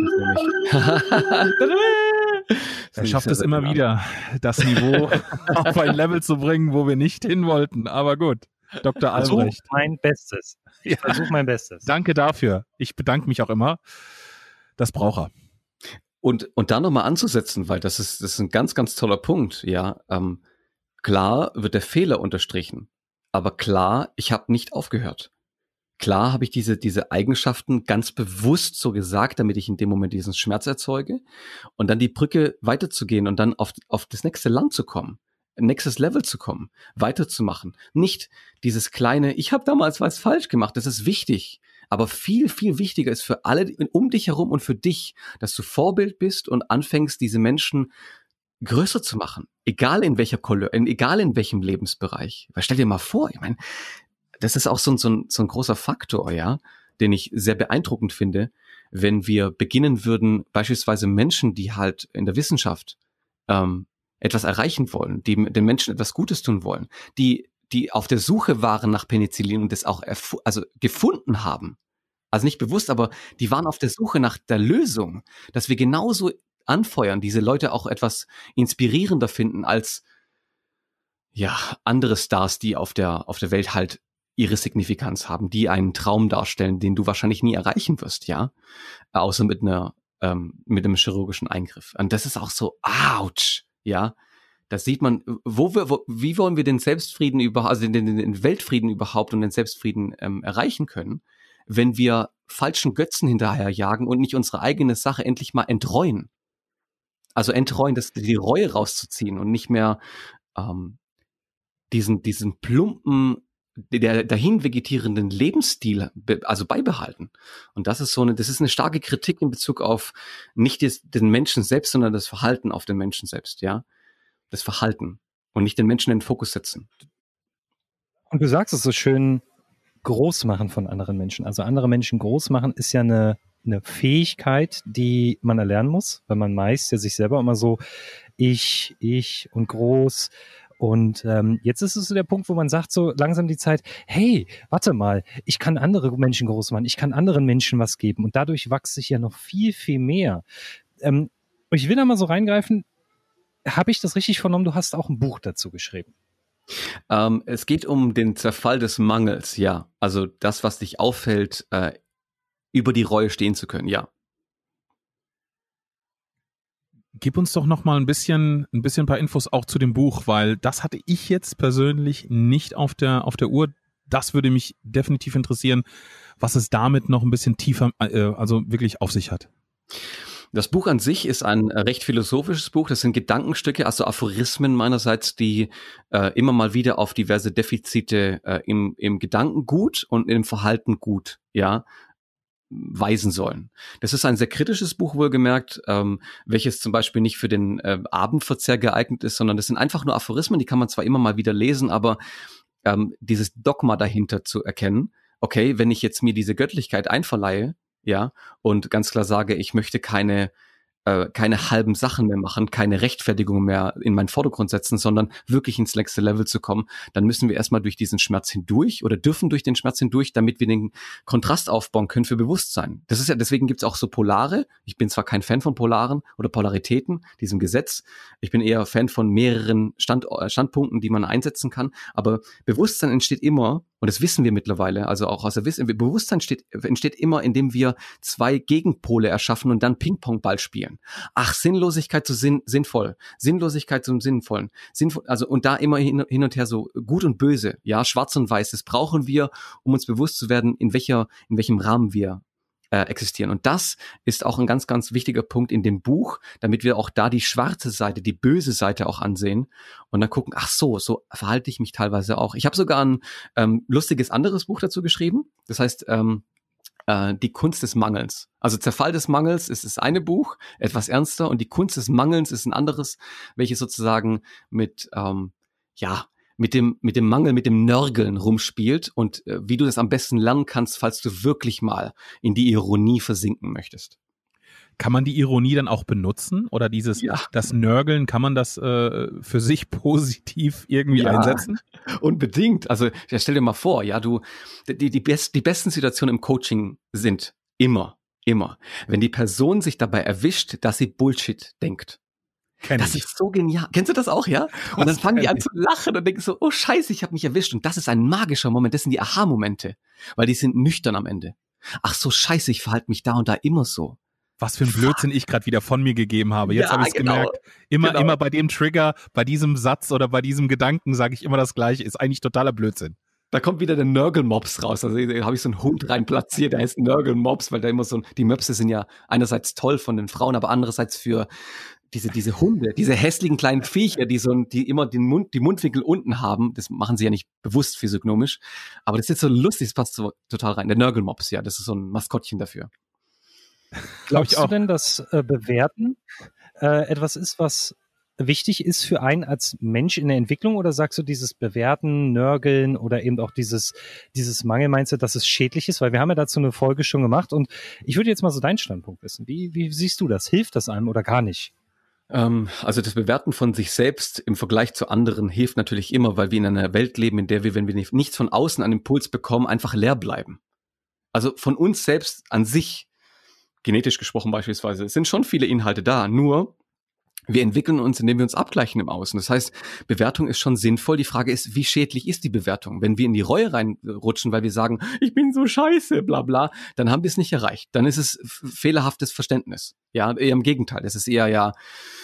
Er schafft es immer wieder, das Niveau auf ein Level zu bringen, wo wir nicht hin wollten, aber gut. Doktor Albrecht. Versuch mein Bestes. Ich ja. versuche mein Bestes. Danke dafür. Ich bedanke mich auch immer. Das braucht er. Und, und da nochmal anzusetzen, weil das ist, das ist ein ganz, ganz toller Punkt, ja. Ähm, klar wird der Fehler unterstrichen, aber klar, ich habe nicht aufgehört. Klar habe ich diese, diese Eigenschaften ganz bewusst so gesagt, damit ich in dem Moment diesen Schmerz erzeuge und dann die Brücke weiterzugehen und dann auf, auf das nächste Land zu kommen. Nächstes Level zu kommen, weiterzumachen. Nicht dieses kleine, ich habe damals was falsch gemacht, das ist wichtig. Aber viel, viel wichtiger ist für alle um dich herum und für dich, dass du Vorbild bist und anfängst, diese Menschen größer zu machen. Egal in welcher Couleur, in, egal in welchem Lebensbereich. Weil stell dir mal vor, ich meine, das ist auch so ein, so ein, so ein großer Faktor, ja, den ich sehr beeindruckend finde, wenn wir beginnen würden, beispielsweise Menschen, die halt in der Wissenschaft ähm, etwas erreichen wollen, die den Menschen etwas Gutes tun wollen, die die auf der Suche waren nach Penicillin und das auch erfu- also gefunden haben. Also nicht bewusst, aber die waren auf der Suche nach der Lösung, dass wir genauso anfeuern, diese Leute auch etwas inspirierender finden als ja andere Stars, die auf der auf der Welt halt ihre Signifikanz haben, die einen Traum darstellen, den du wahrscheinlich nie erreichen wirst, ja, außer mit einer ähm, mit einem chirurgischen Eingriff. Und das ist auch so, ouch. Ja, da sieht man, wo wir, wo, wie wollen wir den Selbstfrieden überhaupt, also den, den, den Weltfrieden überhaupt und den Selbstfrieden ähm, erreichen können, wenn wir falschen Götzen hinterherjagen und nicht unsere eigene Sache endlich mal entreuen. Also entreuen, das, die Reue rauszuziehen und nicht mehr ähm, diesen, diesen plumpen, der dahin vegetierenden Lebensstil be, also beibehalten. Und das ist so eine, das ist eine starke Kritik in Bezug auf nicht des, den Menschen selbst, sondern das Verhalten auf den Menschen selbst, ja. Das Verhalten und nicht den Menschen in den Fokus setzen. Und du sagst es so schön, groß machen von anderen Menschen. Also andere Menschen groß machen ist ja eine, eine Fähigkeit, die man erlernen muss, weil man meist ja sich selber immer so ich, ich und groß. Und ähm, jetzt ist es so der Punkt, wo man sagt so langsam die Zeit, hey, warte mal, ich kann andere Menschen groß machen, ich kann anderen Menschen was geben und dadurch wachse ich ja noch viel, viel mehr. Ähm, ich will da mal so reingreifen, habe ich das richtig vernommen, du hast auch ein Buch dazu geschrieben? Ähm, es geht um den Zerfall des Mangels, ja. Also das, was dich auffällt, äh, über die Reue stehen zu können, ja. Gib uns doch noch mal ein bisschen, ein bisschen ein paar Infos auch zu dem Buch, weil das hatte ich jetzt persönlich nicht auf der, auf der Uhr. Das würde mich definitiv interessieren, was es damit noch ein bisschen tiefer, äh, also wirklich auf sich hat. Das Buch an sich ist ein recht philosophisches Buch. Das sind Gedankenstücke, also Aphorismen meinerseits, die äh, immer mal wieder auf diverse Defizite äh, im, im Gedankengut und im Verhalten gut, ja, weisen sollen. Das ist ein sehr kritisches Buch, wohlgemerkt, ähm, welches zum Beispiel nicht für den äh, Abendverzehr geeignet ist, sondern das sind einfach nur Aphorismen, die kann man zwar immer mal wieder lesen, aber ähm, dieses Dogma dahinter zu erkennen, okay, wenn ich jetzt mir diese Göttlichkeit einverleihe, ja, und ganz klar sage, ich möchte keine äh, keine halben Sachen mehr machen, keine Rechtfertigung mehr in meinen Vordergrund setzen, sondern wirklich ins nächste Level zu kommen, dann müssen wir erstmal durch diesen Schmerz hindurch oder dürfen durch den Schmerz hindurch, damit wir den Kontrast aufbauen können für Bewusstsein. Das ist ja, deswegen gibt's auch so Polare. Ich bin zwar kein Fan von Polaren oder Polaritäten, diesem Gesetz. Ich bin eher Fan von mehreren Stand, Standpunkten, die man einsetzen kann. Aber Bewusstsein entsteht immer, und das wissen wir mittlerweile, also auch aus der Wissen, Bewusstsein steht, entsteht immer, indem wir zwei Gegenpole erschaffen und dann Ping-Pong-Ball spielen. Ach, Sinnlosigkeit zu sinn, sinnvoll, Sinnlosigkeit zum Sinnvollen, sinnvoll, also und da immer hin, hin und her so gut und böse, ja, schwarz und weiß. Das brauchen wir, um uns bewusst zu werden, in welcher, in welchem Rahmen wir äh, existieren. Und das ist auch ein ganz, ganz wichtiger Punkt in dem Buch, damit wir auch da die schwarze Seite, die böse Seite auch ansehen und dann gucken, ach so, so verhalte ich mich teilweise auch. Ich habe sogar ein ähm, lustiges anderes Buch dazu geschrieben. Das heißt, ähm, äh, die Kunst des Mangelns. Also Zerfall des Mangels ist das eine Buch, etwas ernster, und die Kunst des Mangelns ist ein anderes, welches sozusagen mit, ähm, ja, mit dem, mit dem Mangel, mit dem Nörgeln rumspielt und äh, wie du das am besten lernen kannst, falls du wirklich mal in die Ironie versinken möchtest. Kann man die Ironie dann auch benutzen? Oder dieses, Ja. das Nörgeln, kann man das äh, für sich positiv irgendwie Ja. einsetzen? Unbedingt. Also ja, stell dir mal vor, ja, du, die, die, best, die besten Situationen im Coaching sind immer, immer, wenn die Person sich dabei erwischt, dass sie Bullshit denkt. Kenn Das ich. ist so genial. Kennst du das auch, ja? Und dann Das fangen die kenn an ich. zu lachen und denken so, oh Scheiße, ich habe mich erwischt. Und das ist ein magischer Moment. Das sind die Aha-Momente, weil die sind nüchtern am Ende. Ach so, Scheiße, ich verhalte mich da und da immer so. Was für ein Blödsinn ich gerade wieder von mir gegeben habe. Jetzt Ja, habe ich es genau. gemerkt. Immer, Genau. immer bei dem Trigger, bei diesem Satz oder bei diesem Gedanken sage ich immer das Gleiche. Ist eigentlich totaler Blödsinn. Da kommt wieder der Nörgelmops raus. Also da habe ich so einen Hund rein platziert, der heißt Nörgelmops, weil da immer so, die Möpse sind ja einerseits toll von den Frauen, aber andererseits für diese, diese Hunde, diese hässlichen kleinen Viecher, die so, die immer den Mund, die Mundwinkel unten haben. Das machen sie ja nicht bewusst physiognomisch. Aber das ist jetzt so lustig, das passt so total rein. Der Nörgelmops, ja, das ist so ein Maskottchen dafür. Glaub ich Glaubst auch. du denn, dass äh, Bewerten äh, etwas ist, was wichtig ist für einen als Mensch in der Entwicklung, oder sagst du, dieses Bewerten, Nörgeln oder eben auch dieses, dieses Mangel-Mindset, dass es schädlich ist? Weil wir haben ja dazu eine Folge schon gemacht und ich würde jetzt mal so deinen Standpunkt wissen. Wie, wie siehst du das? Hilft das einem oder gar nicht? Ähm, also das Bewerten von sich selbst im Vergleich zu anderen hilft natürlich immer, weil wir in einer Welt leben, in der wir, wenn wir nicht- nichts von außen an Impuls bekommen, einfach leer bleiben. Also von uns selbst an sich, genetisch gesprochen beispielsweise, sind schon viele Inhalte da, nur wir entwickeln uns, indem wir uns abgleichen im Außen. Das heißt, Bewertung ist schon sinnvoll. Die Frage ist, wie schädlich ist die Bewertung? Wenn wir in die Reue reinrutschen, weil wir sagen, ich bin so scheiße, bla bla, dann haben wir es nicht erreicht. Dann ist es f- fehlerhaftes Verständnis. Ja, eher im Gegenteil. Das ist eher ja,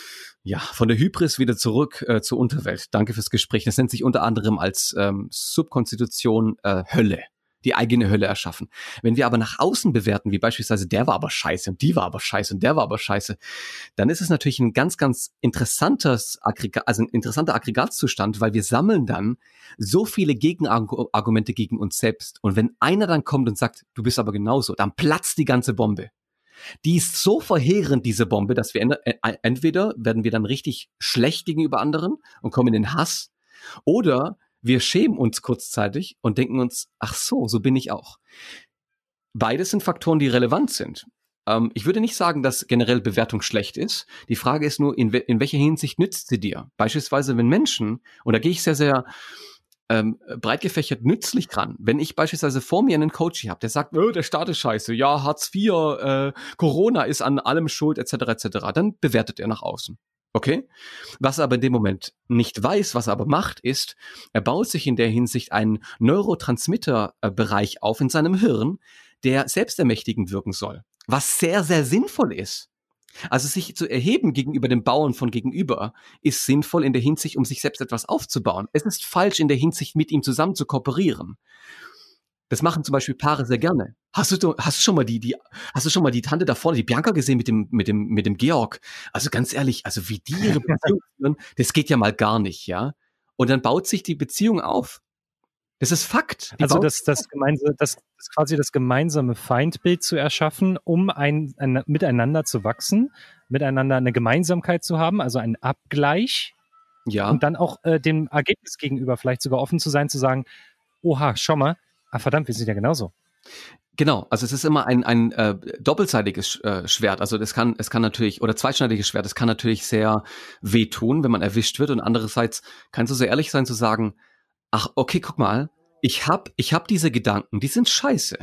ja, von der Hybris wieder zurück äh, zur Unterwelt. Danke fürs Gespräch. Das nennt sich unter anderem als ähm, Subkonstitution äh, Hölle. Die eigene Hölle erschaffen. Wenn wir aber nach außen bewerten, wie beispielsweise der war aber scheiße und die war aber scheiße und der war aber scheiße, dann ist es natürlich ein ganz, ganz interessantes Aggregat, also ein interessanter Aggregatzustand, weil wir sammeln dann so viele Gegenargumente gegen uns selbst. Und wenn einer dann kommt und sagt, du bist aber genauso, dann platzt die ganze Bombe. Die ist so verheerend, diese Bombe, dass wir ent- äh, entweder werden wir dann richtig schlecht gegenüber anderen und kommen in den Hass, oder wir schämen uns kurzzeitig und denken uns, ach so, so bin ich auch. Beides sind Faktoren, die relevant sind. Ähm, ich würde nicht sagen, dass generell Bewertung schlecht ist. Die Frage ist nur, in, we- in welcher Hinsicht nützt sie dir? Beispielsweise, wenn Menschen, und da gehe ich sehr, sehr ähm, breit gefächert nützlich dran, wenn ich beispielsweise vor mir einen Coach habe, der sagt, oh, der Staat ist scheiße, ja, Hartz vier, äh, Corona ist an allem schuld, et cetera et cetera, dann bewertet er nach außen. Okay? Was er aber in dem Moment nicht weiß, was er aber macht, ist, er baut sich in der Hinsicht einen Neurotransmitter-Bereich auf in seinem Hirn, der selbstermächtigend wirken soll. Was sehr, sehr sinnvoll ist. Also sich zu erheben gegenüber dem Bauern von gegenüber ist sinnvoll in der Hinsicht, um sich selbst etwas aufzubauen. Es ist falsch in der Hinsicht, mit ihm zusammen zu kooperieren. Das machen zum Beispiel Paare sehr gerne. Hast du, hast du schon mal die, die, hast du schon mal die Tante da vorne, die Bianca gesehen mit dem, mit dem, mit dem Georg? Also ganz ehrlich, also wie die ihre Beziehung führen, das geht ja mal gar nicht, ja? Und dann baut sich die Beziehung auf. Das ist Fakt. Die Also baut- das, das, gemeinsame, das, das quasi das gemeinsame Feindbild zu erschaffen, um ein, ein miteinander zu wachsen, miteinander eine Gemeinsamkeit zu haben, also einen Abgleich, ja. und dann auch äh, dem Ergebnis gegenüber vielleicht sogar offen zu sein, zu sagen, oha, schau mal, ah verdammt, wir sind ja genauso. Genau, also es ist immer ein, ein äh, doppelseitiges äh, Schwert. Also das kann, es kann natürlich, oder zweischneidiges Schwert, es kann natürlich sehr wehtun, wenn man erwischt wird. Und andererseits kannst du so ehrlich sein zu sagen, ach, okay, guck mal, ich hab, ich hab diese Gedanken, die sind scheiße.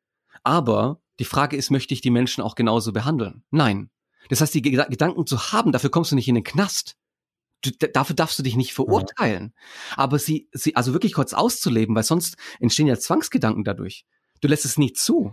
Aber die Frage ist, möchte ich die Menschen auch genauso behandeln? Nein. Das heißt, die Geda- Gedanken zu haben, dafür kommst du nicht in den Knast. Du, d- dafür darfst du dich nicht verurteilen. Aber sie, sie, also wirklich kurz auszuleben, weil sonst entstehen ja Zwangsgedanken dadurch. Du lässt es nie zu.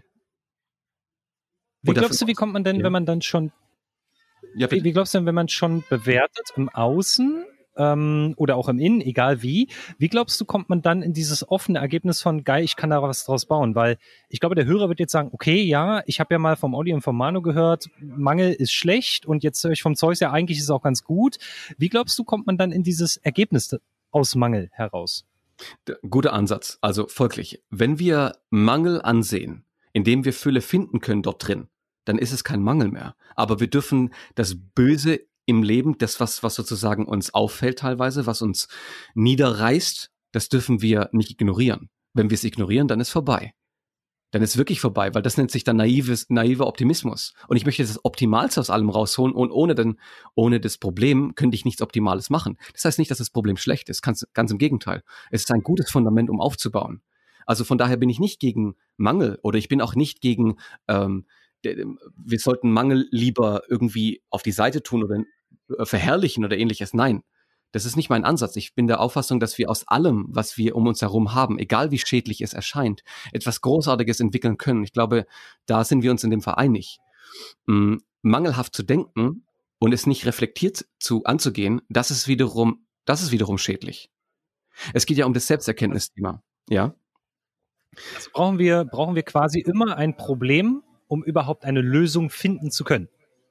Wie Oder glaubst du, wie kommt man denn, Ja. wenn man dann schon, Ja, wie, bitte. wie glaubst du denn, wenn man schon bewertet im Außen, ähm, oder auch im Innen, egal wie. Wie glaubst du, kommt man dann in dieses offene Ergebnis von, geil, ich kann da was draus bauen? Weil ich glaube, der Hörer wird jetzt sagen, okay, ja, ich habe ja mal vom Olli und vom Manu gehört, Mangel ist schlecht und jetzt höre ich vom Zeus, ja, eigentlich ist es auch ganz gut. Wie glaubst du, kommt man dann in dieses Ergebnis aus Mangel heraus? Guter Ansatz. Also folglich, wenn wir Mangel ansehen, indem wir Fülle finden können dort drin, dann ist es kein Mangel mehr. Aber wir dürfen das Böse im Leben, das, was, was sozusagen uns auffällt teilweise, was uns niederreißt, das dürfen wir nicht ignorieren. Wenn wir es ignorieren, dann ist vorbei. Dann ist wirklich vorbei, weil das nennt sich dann naives, naiver Optimismus. Und ich möchte das Optimalste aus allem rausholen und ohne, den, ohne das Problem könnte ich nichts Optimales machen. Das heißt nicht, dass das Problem schlecht ist, ganz, ganz im Gegenteil. Es ist ein gutes Fundament, um aufzubauen. Also von daher bin ich nicht gegen Mangel oder ich bin auch nicht gegen, ähm, wir sollten Mangel lieber irgendwie auf die Seite tun oder verherrlichen oder ähnliches. Nein. Das ist nicht mein Ansatz. Ich bin der Auffassung, dass wir aus allem, was wir um uns herum haben, egal wie schädlich es erscheint, etwas Großartiges entwickeln können. Ich glaube, da sind wir uns in dem Fall einig. Mhm. Mangelhaft zu denken und es nicht reflektiert zu anzugehen, das ist wiederum, das ist wiederum schädlich. Es geht ja um das Selbsterkenntnisthema. Ja. Also brauchen wir, brauchen wir quasi immer ein Problem, um überhaupt eine Lösung finden zu können.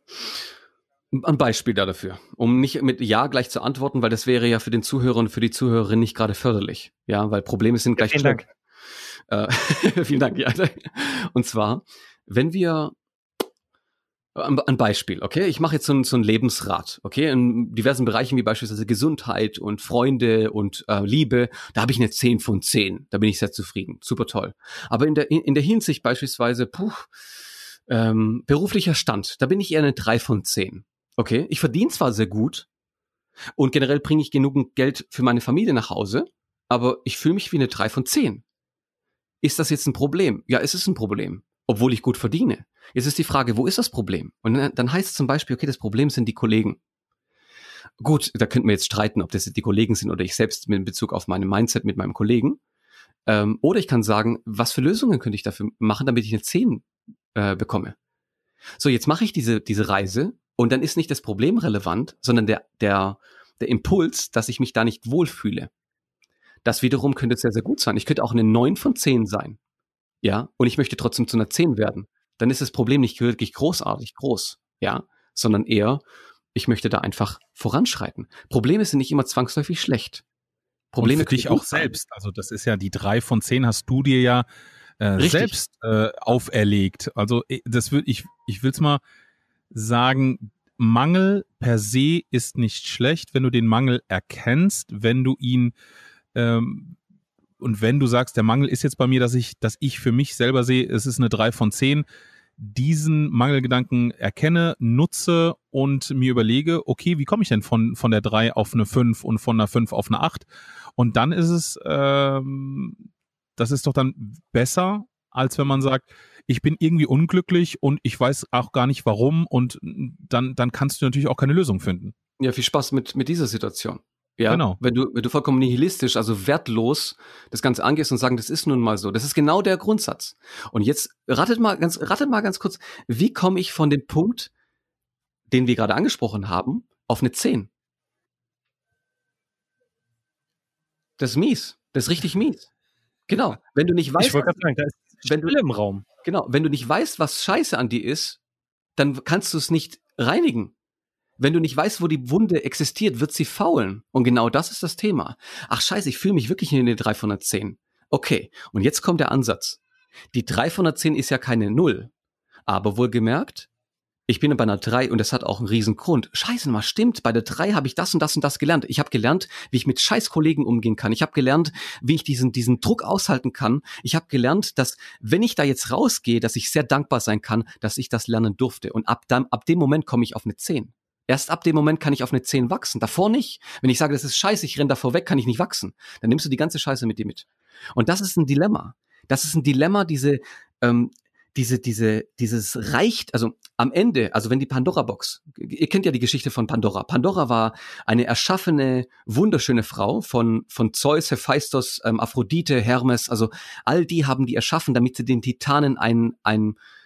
Ein Beispiel da dafür, um nicht mit Ja gleich zu antworten, weil das wäre ja für den Zuhörer und für die Zuhörerin nicht gerade förderlich. Ja, weil Probleme sind gleich Vielen Dank. Äh, vielen Dank, ja. Und zwar, wenn wir ein Beispiel, okay? Ich mache jetzt so ein, so ein Lebensrat, okay? In diversen Bereichen wie beispielsweise Gesundheit und Freunde und äh, Liebe, da habe ich eine zehn von zehn. Da bin ich sehr zufrieden. Super toll. Aber in der, in, in der Hinsicht beispielsweise, puh, ähm, beruflicher Stand, da bin ich eher eine drei von zehn. Okay, ich verdiene zwar sehr gut und generell bringe ich genug Geld für meine Familie nach Hause, aber ich fühle mich wie eine drei von zehn. Ist das jetzt ein Problem? Ja, es ist ein Problem, obwohl ich gut verdiene. Jetzt ist die Frage, wo ist das Problem? Und dann heißt es zum Beispiel, okay, das Problem sind die Kollegen. Gut, da könnten wir jetzt streiten, ob das die Kollegen sind oder ich selbst mit Bezug auf meine Mindset mit meinem Kollegen. Ähm, oder ich kann sagen, was für Lösungen könnte ich dafür machen, damit ich eine zehn äh, bekomme. So, jetzt mache ich diese, diese Reise. Und dann ist nicht das Problem relevant, sondern der, der, der Impuls, dass ich mich da nicht wohlfühle. Das wiederum könnte sehr, sehr gut sein. Ich könnte auch eine neun von zehn sein. Ja, und ich möchte trotzdem zu einer zehn werden. Dann ist das Problem nicht wirklich großartig groß. Ja, sondern eher, ich möchte da einfach voranschreiten. Probleme sind nicht immer zwangsläufig schlecht. Probleme und für dich auch selbst. Also das ist ja die drei von zehn hast du dir ja äh, selbst äh, auferlegt. Also das würde ich, ich will es mal sagen, Mangel per se ist nicht schlecht, wenn du den Mangel erkennst, wenn du ihn ähm, und wenn du sagst, der Mangel ist jetzt bei mir, dass ich, dass ich für mich selber sehe, es ist eine drei von zehn, diesen Mangelgedanken erkenne, nutze und mir überlege, okay, wie komme ich denn von, von der drei auf eine fünf und von einer fünf auf eine acht? Und dann ist es, ähm, das ist doch dann besser, als wenn man sagt, ich bin irgendwie unglücklich und ich weiß auch gar nicht warum und dann, dann kannst du natürlich auch keine Lösung finden. Ja, viel Spaß mit, mit dieser Situation. Ja, genau. Wenn du, wenn du vollkommen nihilistisch, also wertlos das Ganze angehst und sagen, das ist nun mal so. Das ist genau der Grundsatz. Und jetzt ratet mal ganz, ratet mal ganz kurz, wie komme ich von dem Punkt, den wir gerade angesprochen haben, auf eine zehn? Das ist mies. Das ist richtig mies. Genau. Wenn du nicht weißt, ich wollte gerade sagen, da ist wenn du, im Raum. Genau, wenn du nicht weißt, was Scheiße an dir ist, dann kannst du es nicht reinigen. Wenn du nicht weißt, wo die Wunde existiert, wird sie faulen. Und genau das ist das Thema. Ach scheiße, ich fühle mich wirklich in den drei von zehn. Okay, und jetzt kommt der Ansatz. Die drei von zehn ist ja keine Null. Aber wohlgemerkt, ich bin bei einer drei und das hat auch einen riesen Grund. Scheiße, mal stimmt, bei der drei habe ich das und das und das gelernt. Ich habe gelernt, wie ich mit scheiß Kollegen umgehen kann. Ich habe gelernt, wie ich diesen diesen Druck aushalten kann. Ich habe gelernt, dass, wenn ich da jetzt rausgehe, dass ich sehr dankbar sein kann, dass ich das lernen durfte. Und ab, dann, ab dem Moment komme ich auf eine zehn. Erst ab dem Moment kann ich auf eine zehn wachsen. Davor nicht. Wenn ich sage, das ist scheiße, ich renne davor weg, kann ich nicht wachsen. Dann nimmst du die ganze Scheiße mit dir mit. Und das ist ein Dilemma. Das ist ein Dilemma, diese, ähm, diese, diese, dieses reicht, also am Ende, also wenn die Pandora-Box, ihr kennt ja die Geschichte von Pandora. Pandora war eine erschaffene, wunderschöne Frau von, von Zeus, Hephaistos, ähm, Aphrodite, Hermes, also all die haben die erschaffen, damit sie den Titanen ein, ein,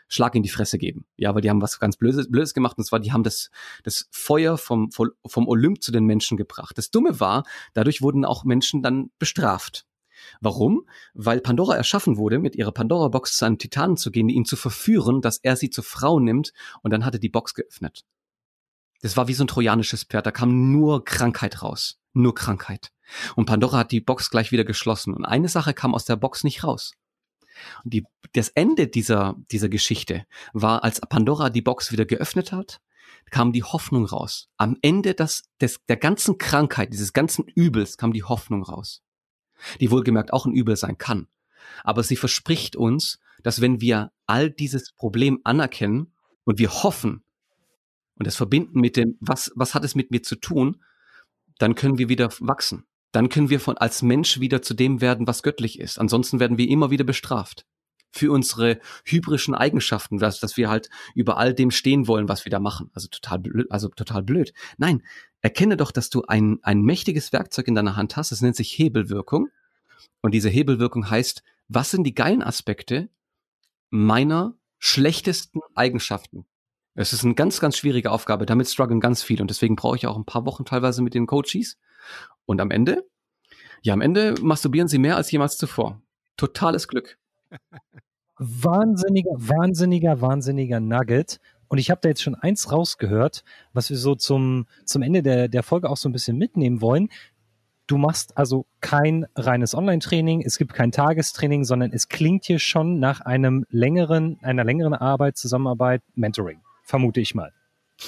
Schlag in die Fresse geben. Ja, weil die haben was ganz Blödes, Blödes gemacht, und zwar, die haben das, das Feuer vom, vom Olymp zu den Menschen gebracht. Das Dumme war, dadurch wurden auch Menschen dann bestraft. Warum? Weil Pandora erschaffen wurde, mit ihrer Pandora-Box zu einem Titanen zu gehen, ihn zu verführen, dass er sie zur Frau nimmt, und dann hat er die Box geöffnet. Das war wie so ein trojanisches Pferd, da kam nur Krankheit raus. Nur Krankheit. Und Pandora hat die Box gleich wieder geschlossen. Und eine Sache kam aus der Box nicht raus. Und die, das Ende dieser, dieser Geschichte war, als Pandora die Box wieder geöffnet hat, kam die Hoffnung raus. Am Ende des, des, der ganzen Krankheit, dieses ganzen Übels, kam die Hoffnung raus. Die wohlgemerkt auch ein Übel sein kann. Aber sie verspricht uns, dass wenn wir all dieses Problem anerkennen und wir hoffen und es verbinden mit dem, was, was hat es mit mir zu tun, dann können wir wieder wachsen. Dann können wir von als Mensch wieder zu dem werden, was göttlich ist. Ansonsten werden wir immer wieder bestraft. Für unsere hybrischen Eigenschaften, dass, dass wir halt über all dem stehen wollen, was wir da machen. Also total blöd, also total blöd. Nein, erkenne doch, dass du ein, ein mächtiges Werkzeug in deiner Hand hast. Es nennt sich Hebelwirkung. Und diese Hebelwirkung heißt, was sind die geilen Aspekte meiner schlechtesten Eigenschaften? Es ist eine ganz, ganz schwierige Aufgabe. Damit strugglen ganz viele. Und deswegen brauche ich auch ein paar Wochen teilweise mit den Coaches. Und am Ende, ja, am Ende masturbieren sie mehr als jemals zuvor. Totales Glück. Wahnsinniger, wahnsinniger, wahnsinniger Nugget. Und ich habe da jetzt schon eins rausgehört, was wir so zum, zum Ende der, der Folge auch so ein bisschen mitnehmen wollen. Du machst also kein reines Online-Training, es gibt kein Tagestraining, sondern es klingt hier schon nach einem längeren, einer längeren Arbeit, Zusammenarbeit, Mentoring, vermute ich mal.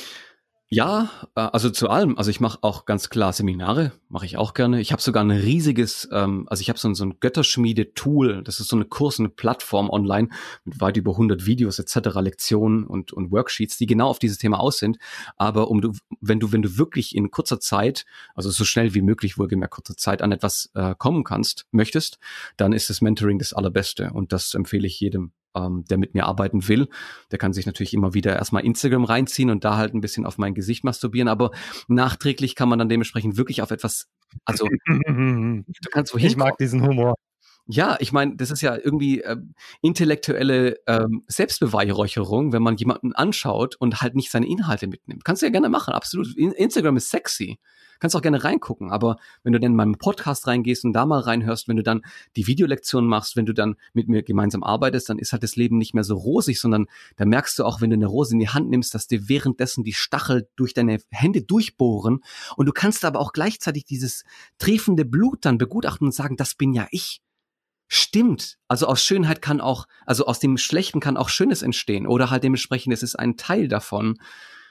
Ja, also zu allem. Also ich mache auch ganz klar Seminare, mache ich auch gerne. Ich habe sogar ein riesiges, ähm, also ich habe so ein, so ein Götterschmiede-Tool, das ist so eine Kurs, eine Plattform online mit weit über hundert Videos et cetera, Lektionen und, und Worksheets, die genau auf dieses Thema aus sind. Aber um du, wenn du, wenn du wirklich in kurzer Zeit, also so schnell wie möglich, wohlgemerkt kurzer Zeit, an etwas äh, kommen kannst, möchtest, dann ist das Mentoring das Allerbeste. Und das empfehle ich jedem, ähm, der mit mir arbeiten will. Der kann sich natürlich immer wieder erstmal Instagram reinziehen und da halt ein bisschen auf mein Gesicht masturbieren, aber nachträglich kann man dann dementsprechend wirklich auf etwas, also du kannst wohin. Ich mag diesen Humor. Ja, ich meine, das ist ja irgendwie äh, intellektuelle ähm, Selbstbeweihräucherung, wenn man jemanden anschaut und halt nicht seine Inhalte mitnimmt. Kannst du ja gerne machen, absolut. In- Instagram ist sexy. Kannst auch gerne reingucken, aber wenn du dann in meinen Podcast reingehst und da mal reinhörst, wenn du dann die Videolektionen machst, wenn du dann mit mir gemeinsam arbeitest, dann ist halt das Leben nicht mehr so rosig, sondern da merkst du auch, wenn du eine Rose in die Hand nimmst, dass dir währenddessen die Stachel durch deine Hände durchbohren und du kannst aber auch gleichzeitig dieses triefende Blut dann begutachten und sagen, das bin ja ich. Stimmt. Also aus Schönheit kann auch, also aus dem Schlechten kann auch Schönes entstehen oder halt dementsprechend, es ist ein Teil davon.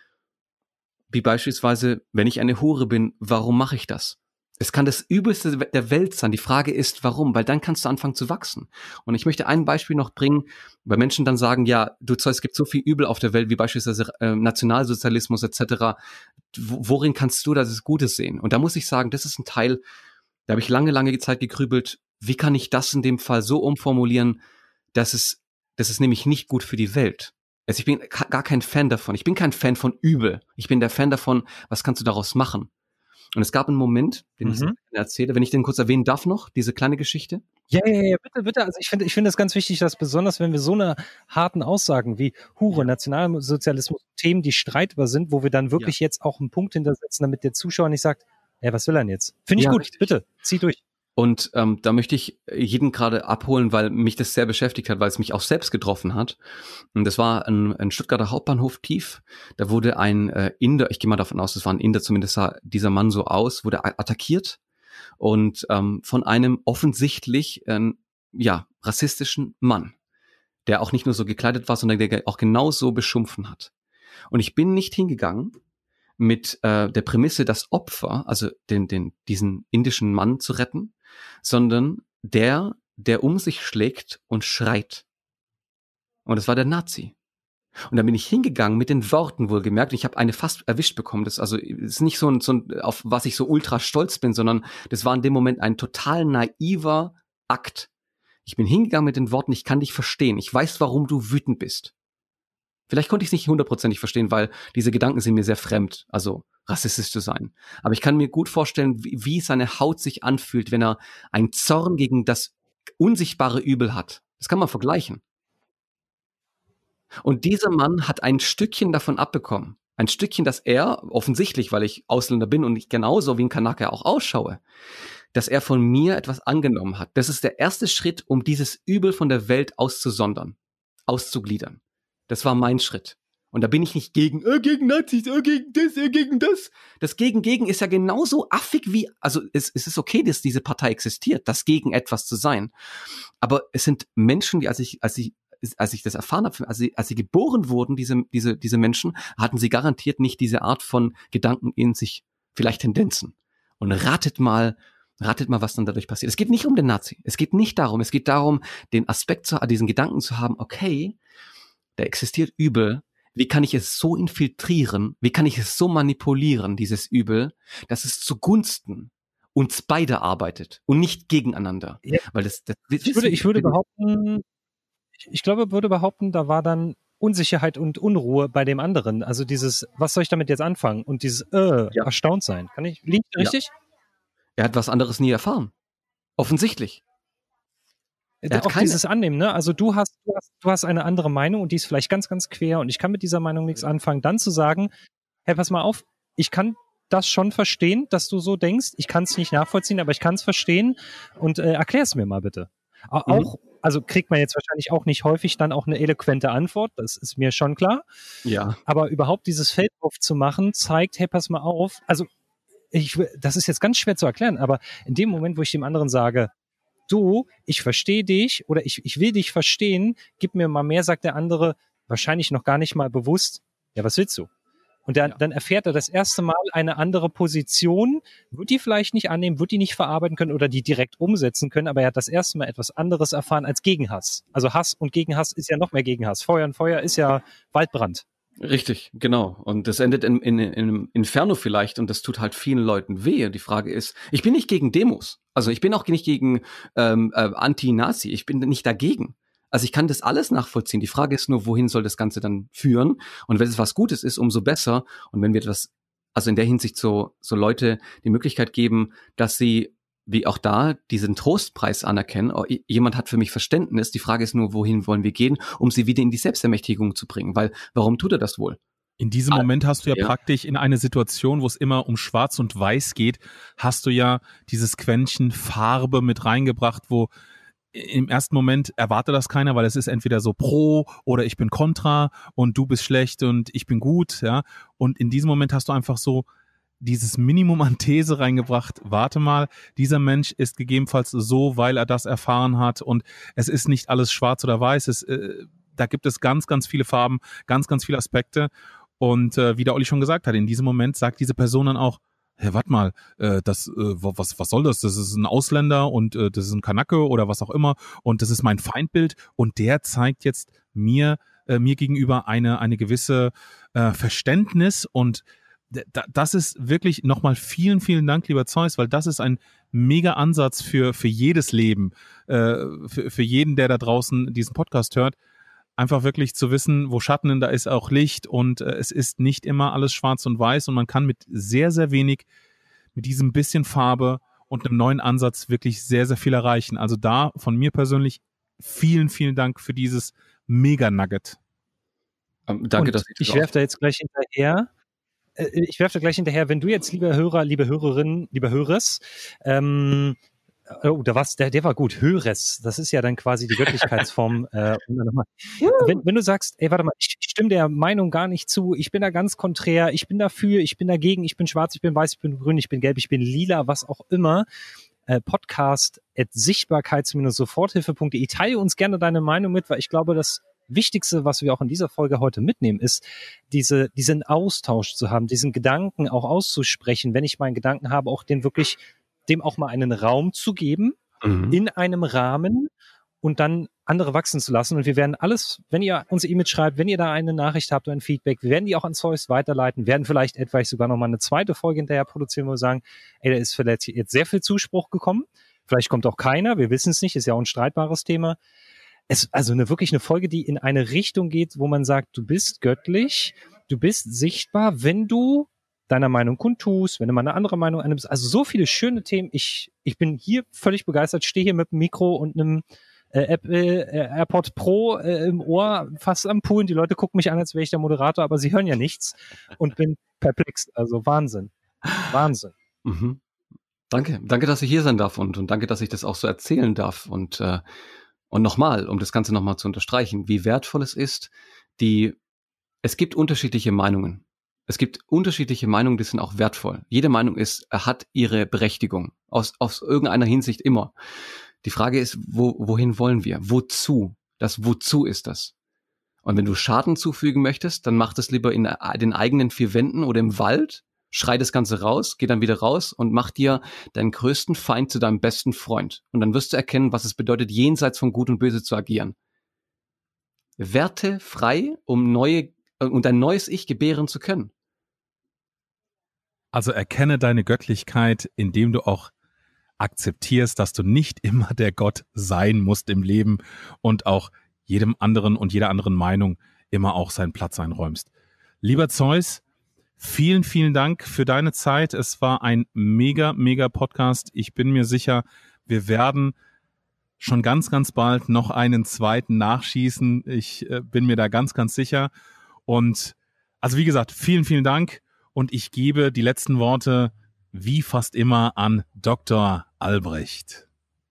Wie beispielsweise, wenn ich eine Hure bin, warum mache ich das? Es kann das Übelste der Welt sein. Die Frage ist, warum? Weil dann kannst du anfangen zu wachsen. Und ich möchte ein Beispiel noch bringen, weil Menschen dann sagen, ja, du Zeug, es gibt so viel Übel auf der Welt, wie beispielsweise äh, Nationalsozialismus et cetera. Worin kannst du das Gutes sehen? Und da muss ich sagen, das ist ein Teil, da habe ich lange, lange Zeit gegrübelt, wie kann ich das in dem Fall so umformulieren, dass es, das ist nämlich nicht gut für die Welt. Also ich bin gar kein Fan davon. Ich bin kein Fan von Übel. Ich bin der Fan davon, was kannst du daraus machen? Und es gab einen Moment, den mhm. ich erzähle, wenn ich den kurz erwähnen darf noch, diese kleine Geschichte. Ja, ja, ja, bitte, bitte. Also ich finde, ich finde es ganz wichtig, dass besonders, wenn wir so eine harten Aussagen wie Hure, ja. Nationalsozialismus, Themen, die streitbar sind, wo wir dann wirklich ja. jetzt auch einen Punkt hintersetzen, damit der Zuschauer nicht sagt, ja, was will er denn jetzt? Finde ich ja, gut, richtig. Bitte, zieh durch. Und ähm, da möchte ich jeden gerade abholen, weil mich das sehr beschäftigt hat, weil es mich auch selbst getroffen hat. Und das war ein, ein Stuttgarter Hauptbahnhof tief. Da wurde ein äh, Inder, ich gehe mal davon aus, das war ein Inder, zumindest sah dieser Mann so aus, wurde attackiert und ähm, von einem offensichtlich äh, ja rassistischen Mann, der auch nicht nur so gekleidet war, sondern der auch genauso beschimpfen hat. Und ich bin nicht hingegangen mit äh, der Prämisse, das Opfer, also den, den, diesen indischen Mann zu retten, sondern der, der um sich schlägt und schreit. Und das war der Nazi. Und dann bin ich hingegangen mit den Worten wohlgemerkt. Ich habe eine fast erwischt bekommen. Das also ist nicht so ein, so ein, auf was ich so ultra stolz bin, sondern das war in dem Moment ein total naiver Akt. Ich bin hingegangen mit den Worten, ich kann dich verstehen. Ich weiß, warum du wütend bist. Vielleicht konnte ich es nicht hundertprozentig verstehen, weil diese Gedanken sind mir sehr fremd, also rassistisch zu sein. Aber ich kann mir gut vorstellen, wie, wie seine Haut sich anfühlt, wenn er einen Zorn gegen das unsichtbare Übel hat. Das kann man vergleichen. Und dieser Mann hat ein Stückchen davon abbekommen. Ein Stückchen, das er, offensichtlich, weil ich Ausländer bin und ich genauso wie ein Kanake auch ausschaue, dass er von mir etwas angenommen hat. Das ist der erste Schritt, um dieses Übel von der Welt auszusondern, auszugliedern. Das war mein Schritt. Und da bin ich nicht gegen, äh, gegen Nazis, äh, gegen das, äh, gegen das. Das Gegen, gegen ist ja genauso affig wie, also es, es ist okay, dass diese Partei existiert, das gegen etwas zu sein. Aber es sind Menschen, die, als ich, als ich, als ich das erfahren habe, als sie, als sie geboren wurden, diese, diese, diese Menschen, hatten sie garantiert nicht diese Art von Gedanken in sich, vielleicht Tendenzen. Und ratet mal, ratet mal, was dann dadurch passiert. Es geht nicht um den Nazi. Es geht nicht darum. Es geht darum, den Aspekt zu, diesen Gedanken zu haben, okay, da existiert Übel. Wie kann ich es so infiltrieren? Wie kann ich es so manipulieren, dieses Übel, dass es zugunsten uns beide arbeitet und nicht gegeneinander? Ja. Weil das, das, Ich würde, ich würde behaupten, ich glaube, würde behaupten, da war dann Unsicherheit und Unruhe bei dem anderen. Also dieses, was soll ich damit jetzt anfangen? Und dieses, äh, Ja. erstaunt sein. Kann ich, liegt richtig? Er hat was anderes nie erfahren. Offensichtlich. Ja, auch keine. dieses Annehmen, ne? Also du hast, du hast, du hast eine andere Meinung und die ist vielleicht ganz, ganz quer und ich kann mit dieser Meinung nichts anfangen. Dann zu sagen, hey, pass mal auf, ich kann das schon verstehen, dass du so denkst. Ich kann es nicht nachvollziehen, aber ich kann es verstehen und äh, erklär es mir mal bitte. Auch, Mhm. also kriegt man jetzt wahrscheinlich auch nicht häufig dann auch eine eloquente Antwort, das ist mir schon klar. Ja. Aber überhaupt dieses Feld aufzumachen, zeigt, hey, pass mal auf. Also ich, das ist jetzt ganz schwer zu erklären, aber in dem Moment, wo ich dem anderen sage, du, ich verstehe dich oder ich, ich will dich verstehen, gib mir mal mehr, sagt der andere, wahrscheinlich noch gar nicht mal bewusst, ja, was willst du? Und dann, Ja. dann erfährt er das erste Mal eine andere Position, wird die vielleicht nicht annehmen, wird die nicht verarbeiten können oder die direkt umsetzen können, aber er hat das erste Mal etwas anderes erfahren als Gegenhass. Also Hass und Gegenhass ist ja noch mehr Gegenhass. Feuer und Feuer ist ja Waldbrand. Richtig, genau. Und das endet in, in, in einem Inferno vielleicht und das tut halt vielen Leuten weh. Die Frage ist, ich bin nicht gegen Demos. Also ich bin auch nicht gegen ähm, äh, Anti-Nazi. Ich bin nicht dagegen. Also ich kann das alles nachvollziehen. Die Frage ist nur, wohin soll das Ganze dann führen? Und wenn es was Gutes ist, umso besser. Und wenn wir etwas, also in der Hinsicht so, so Leute die Möglichkeit geben, dass sie wie auch da diesen Trostpreis anerkennen. Oh, jemand hat für mich Verständnis. Die Frage ist nur, wohin wollen wir gehen, um sie wieder in die Selbstermächtigung zu bringen? Weil, warum tut er das wohl? In diesem Ah, Moment hast du ja, ja. praktisch in eine Situation, wo es immer um Schwarz und Weiß geht, hast du ja dieses Quäntchen Farbe mit reingebracht, wo im ersten Moment erwartet das keiner, weil es ist entweder so pro oder ich bin kontra und du bist schlecht und ich bin gut, ja. Und in diesem Moment hast du einfach so dieses Minimum an These reingebracht. Warte mal, dieser Mensch ist gegebenenfalls so, weil er das erfahren hat und es ist nicht alles schwarz oder weiß. Es, äh, da gibt es ganz, ganz viele Farben, ganz, ganz viele Aspekte. Und äh, wie der Olli schon gesagt hat, in diesem Moment sagt diese Person dann auch, hey, warte mal, äh, das, äh, was, was soll das? Das ist ein Ausländer und äh, das ist ein Kanake oder was auch immer und das ist mein Feindbild und der zeigt jetzt mir, äh, mir gegenüber eine, eine gewisse äh, Verständnis und d- das ist wirklich nochmal vielen, vielen Dank, lieber Zeus, weil das ist ein mega Ansatz für, für jedes Leben, äh, für, für jeden, der da draußen diesen Podcast hört. Einfach wirklich zu wissen, wo Schatten, da ist auch Licht und äh, es ist nicht immer alles schwarz und weiß und man kann mit sehr, sehr wenig, mit diesem bisschen Farbe und einem neuen Ansatz wirklich sehr, sehr viel erreichen. Also da von mir persönlich vielen, vielen Dank für dieses Mega-Nugget. Ähm, danke, und dass ich werfe da jetzt gleich hinterher. Äh, ich werfe da gleich hinterher, wenn du jetzt, lieber Hörer, liebe Hörerin, lieber Hörers, ähm, oh, da war's, der, der war gut, Höres, das ist ja dann quasi die Göttlichkeitsform. äh, um dann nochmal- wenn, wenn du sagst, ey, warte mal, ich stimme der Meinung gar nicht zu, ich bin da ganz konträr, ich bin dafür, ich bin dagegen, ich bin schwarz, ich bin weiß, ich bin grün, ich bin gelb, ich bin lila, was auch immer, äh, podcast at sichtbarkeits-soforthilfe punkt de. Teile uns gerne deine Meinung mit, weil ich glaube, das Wichtigste, was wir auch in dieser Folge heute mitnehmen, ist, diese, diesen Austausch zu haben, diesen Gedanken auch auszusprechen, wenn ich meinen Gedanken habe, auch den wirklich, dem auch mal einen Raum zu geben, Mhm. in einem Rahmen und dann andere wachsen zu lassen. Und wir werden alles, wenn ihr uns E-Mail schreibt, wenn ihr da eine Nachricht habt oder ein Feedback, wir werden die auch an Zeus weiterleiten, werden vielleicht etwa sogar noch mal eine zweite Folge hinterher produzieren, wo wir sagen, ey, da ist vielleicht jetzt sehr viel Zuspruch gekommen. Vielleicht kommt auch keiner, wir wissen es nicht, ist ja auch ein streitbares Thema. Es, also eine wirklich eine Folge, die in eine Richtung geht, wo man sagt, du bist göttlich, du bist sichtbar, wenn du deiner Meinung kundtust, wenn du mal eine andere Meinung annimmst. Also so viele schöne Themen. Ich, ich bin hier völlig begeistert, stehe hier mit einem Mikro und einem äh, Apple äh, AirPod Pro äh, im Ohr, fast am Pool. Die Leute gucken mich an, als wäre ich der Moderator, aber sie hören ja nichts und bin perplex. Also Wahnsinn. Wahnsinn. Mhm. Danke. Danke, dass ich hier sein darf und, und danke, dass ich das auch so erzählen darf. Und, äh, und nochmal, um das Ganze nochmal zu unterstreichen, wie wertvoll es ist, die, es gibt unterschiedliche Meinungen. Es gibt unterschiedliche Meinungen, die sind auch wertvoll. Jede Meinung ist, hat ihre Berechtigung. Aus, aus irgendeiner Hinsicht immer. Die Frage ist, wo, wohin wollen wir? Wozu? Das Wozu ist das? Und wenn du Schaden zufügen möchtest, dann mach das lieber in den eigenen vier Wänden oder im Wald, schrei das Ganze raus, geh dann wieder raus und mach dir deinen größten Feind zu deinem besten Freund. Und dann wirst du erkennen, was es bedeutet, jenseits von Gut und Böse zu agieren. Werte frei, um neue, und ein neues Ich gebären zu können. Also erkenne deine Göttlichkeit, indem du auch akzeptierst, dass du nicht immer der Gott sein musst im Leben und auch jedem anderen und jeder anderen Meinung immer auch seinen Platz einräumst. Lieber Zeus, vielen, vielen Dank für deine Zeit. Es war ein mega, mega Podcast. Ich bin mir sicher, wir werden schon ganz, ganz bald noch einen zweiten nachschießen. Ich äh, bin mir da ganz, ganz sicher. Und also wie gesagt, vielen, vielen Dank. Und ich gebe die letzten Worte wie fast immer an Doktor Albrecht.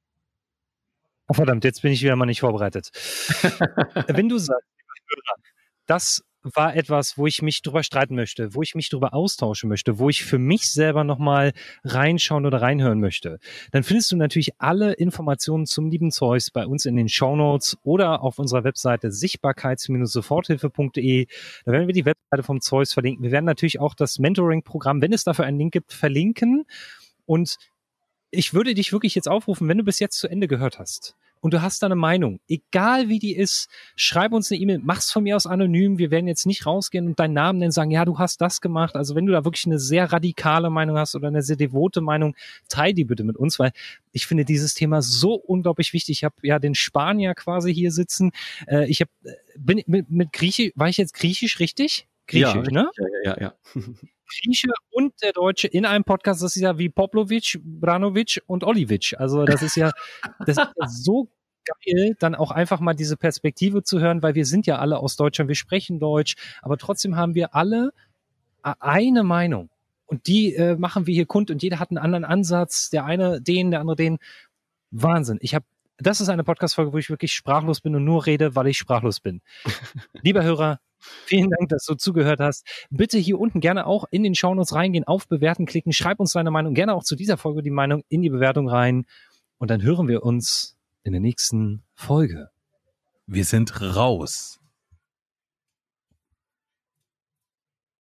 Oh, verdammt, jetzt bin ich wieder mal nicht vorbereitet. Wenn du sagst, das war etwas, wo ich mich drüber streiten möchte, wo ich mich drüber austauschen möchte, wo ich für mich selber nochmal reinschauen oder reinhören möchte, dann findest du natürlich alle Informationen zum lieben Zeus bei uns in den Shownotes oder auf unserer Webseite sichtbarkeits Soforthilfe punkt de. Da werden wir die Webseite vom Zeus verlinken. Wir werden natürlich auch das Mentoring-Programm, wenn es dafür einen Link gibt, verlinken. Und ich würde dich wirklich jetzt aufrufen, wenn du bis jetzt zu Ende gehört hast und du hast da eine Meinung, egal wie die ist, schreib uns eine E-Mail, mach's von mir aus anonym, wir werden jetzt nicht rausgehen und deinen Namen nennen, sagen, ja, du hast das gemacht. Also wenn du da wirklich eine sehr radikale Meinung hast oder eine sehr devote Meinung, teil die bitte mit uns, weil ich finde dieses Thema so unglaublich wichtig. Ich habe ja den Spanier quasi hier sitzen. Äh, ich hab, bin mit, mit Griechisch, war ich jetzt Griechisch richtig? Griechisch, ja, ne? Ja, ja, ja. Grieche und der Deutsche in einem Podcast, das ist ja wie Poplovic, Branovic und Olivic. Also das ist ja, das ist ja so geil, dann auch einfach mal diese Perspektive zu hören, weil wir sind ja alle aus Deutschland, wir sprechen Deutsch, aber trotzdem haben wir alle eine Meinung. Und die äh, machen wir hier kund und jeder hat einen anderen Ansatz, der eine den, der andere den. Wahnsinn. Ich habe, das ist eine Podcast-Folge, wo ich wirklich sprachlos bin und nur rede, weil ich sprachlos bin. Lieber Hörer, vielen Dank, dass du zugehört hast. Bitte hier unten gerne auch in den Shownotes reingehen, auf Bewerten klicken, schreib uns deine Meinung, gerne auch zu dieser Folge die Meinung in die Bewertung rein und dann hören wir uns in der nächsten Folge. Wir sind raus.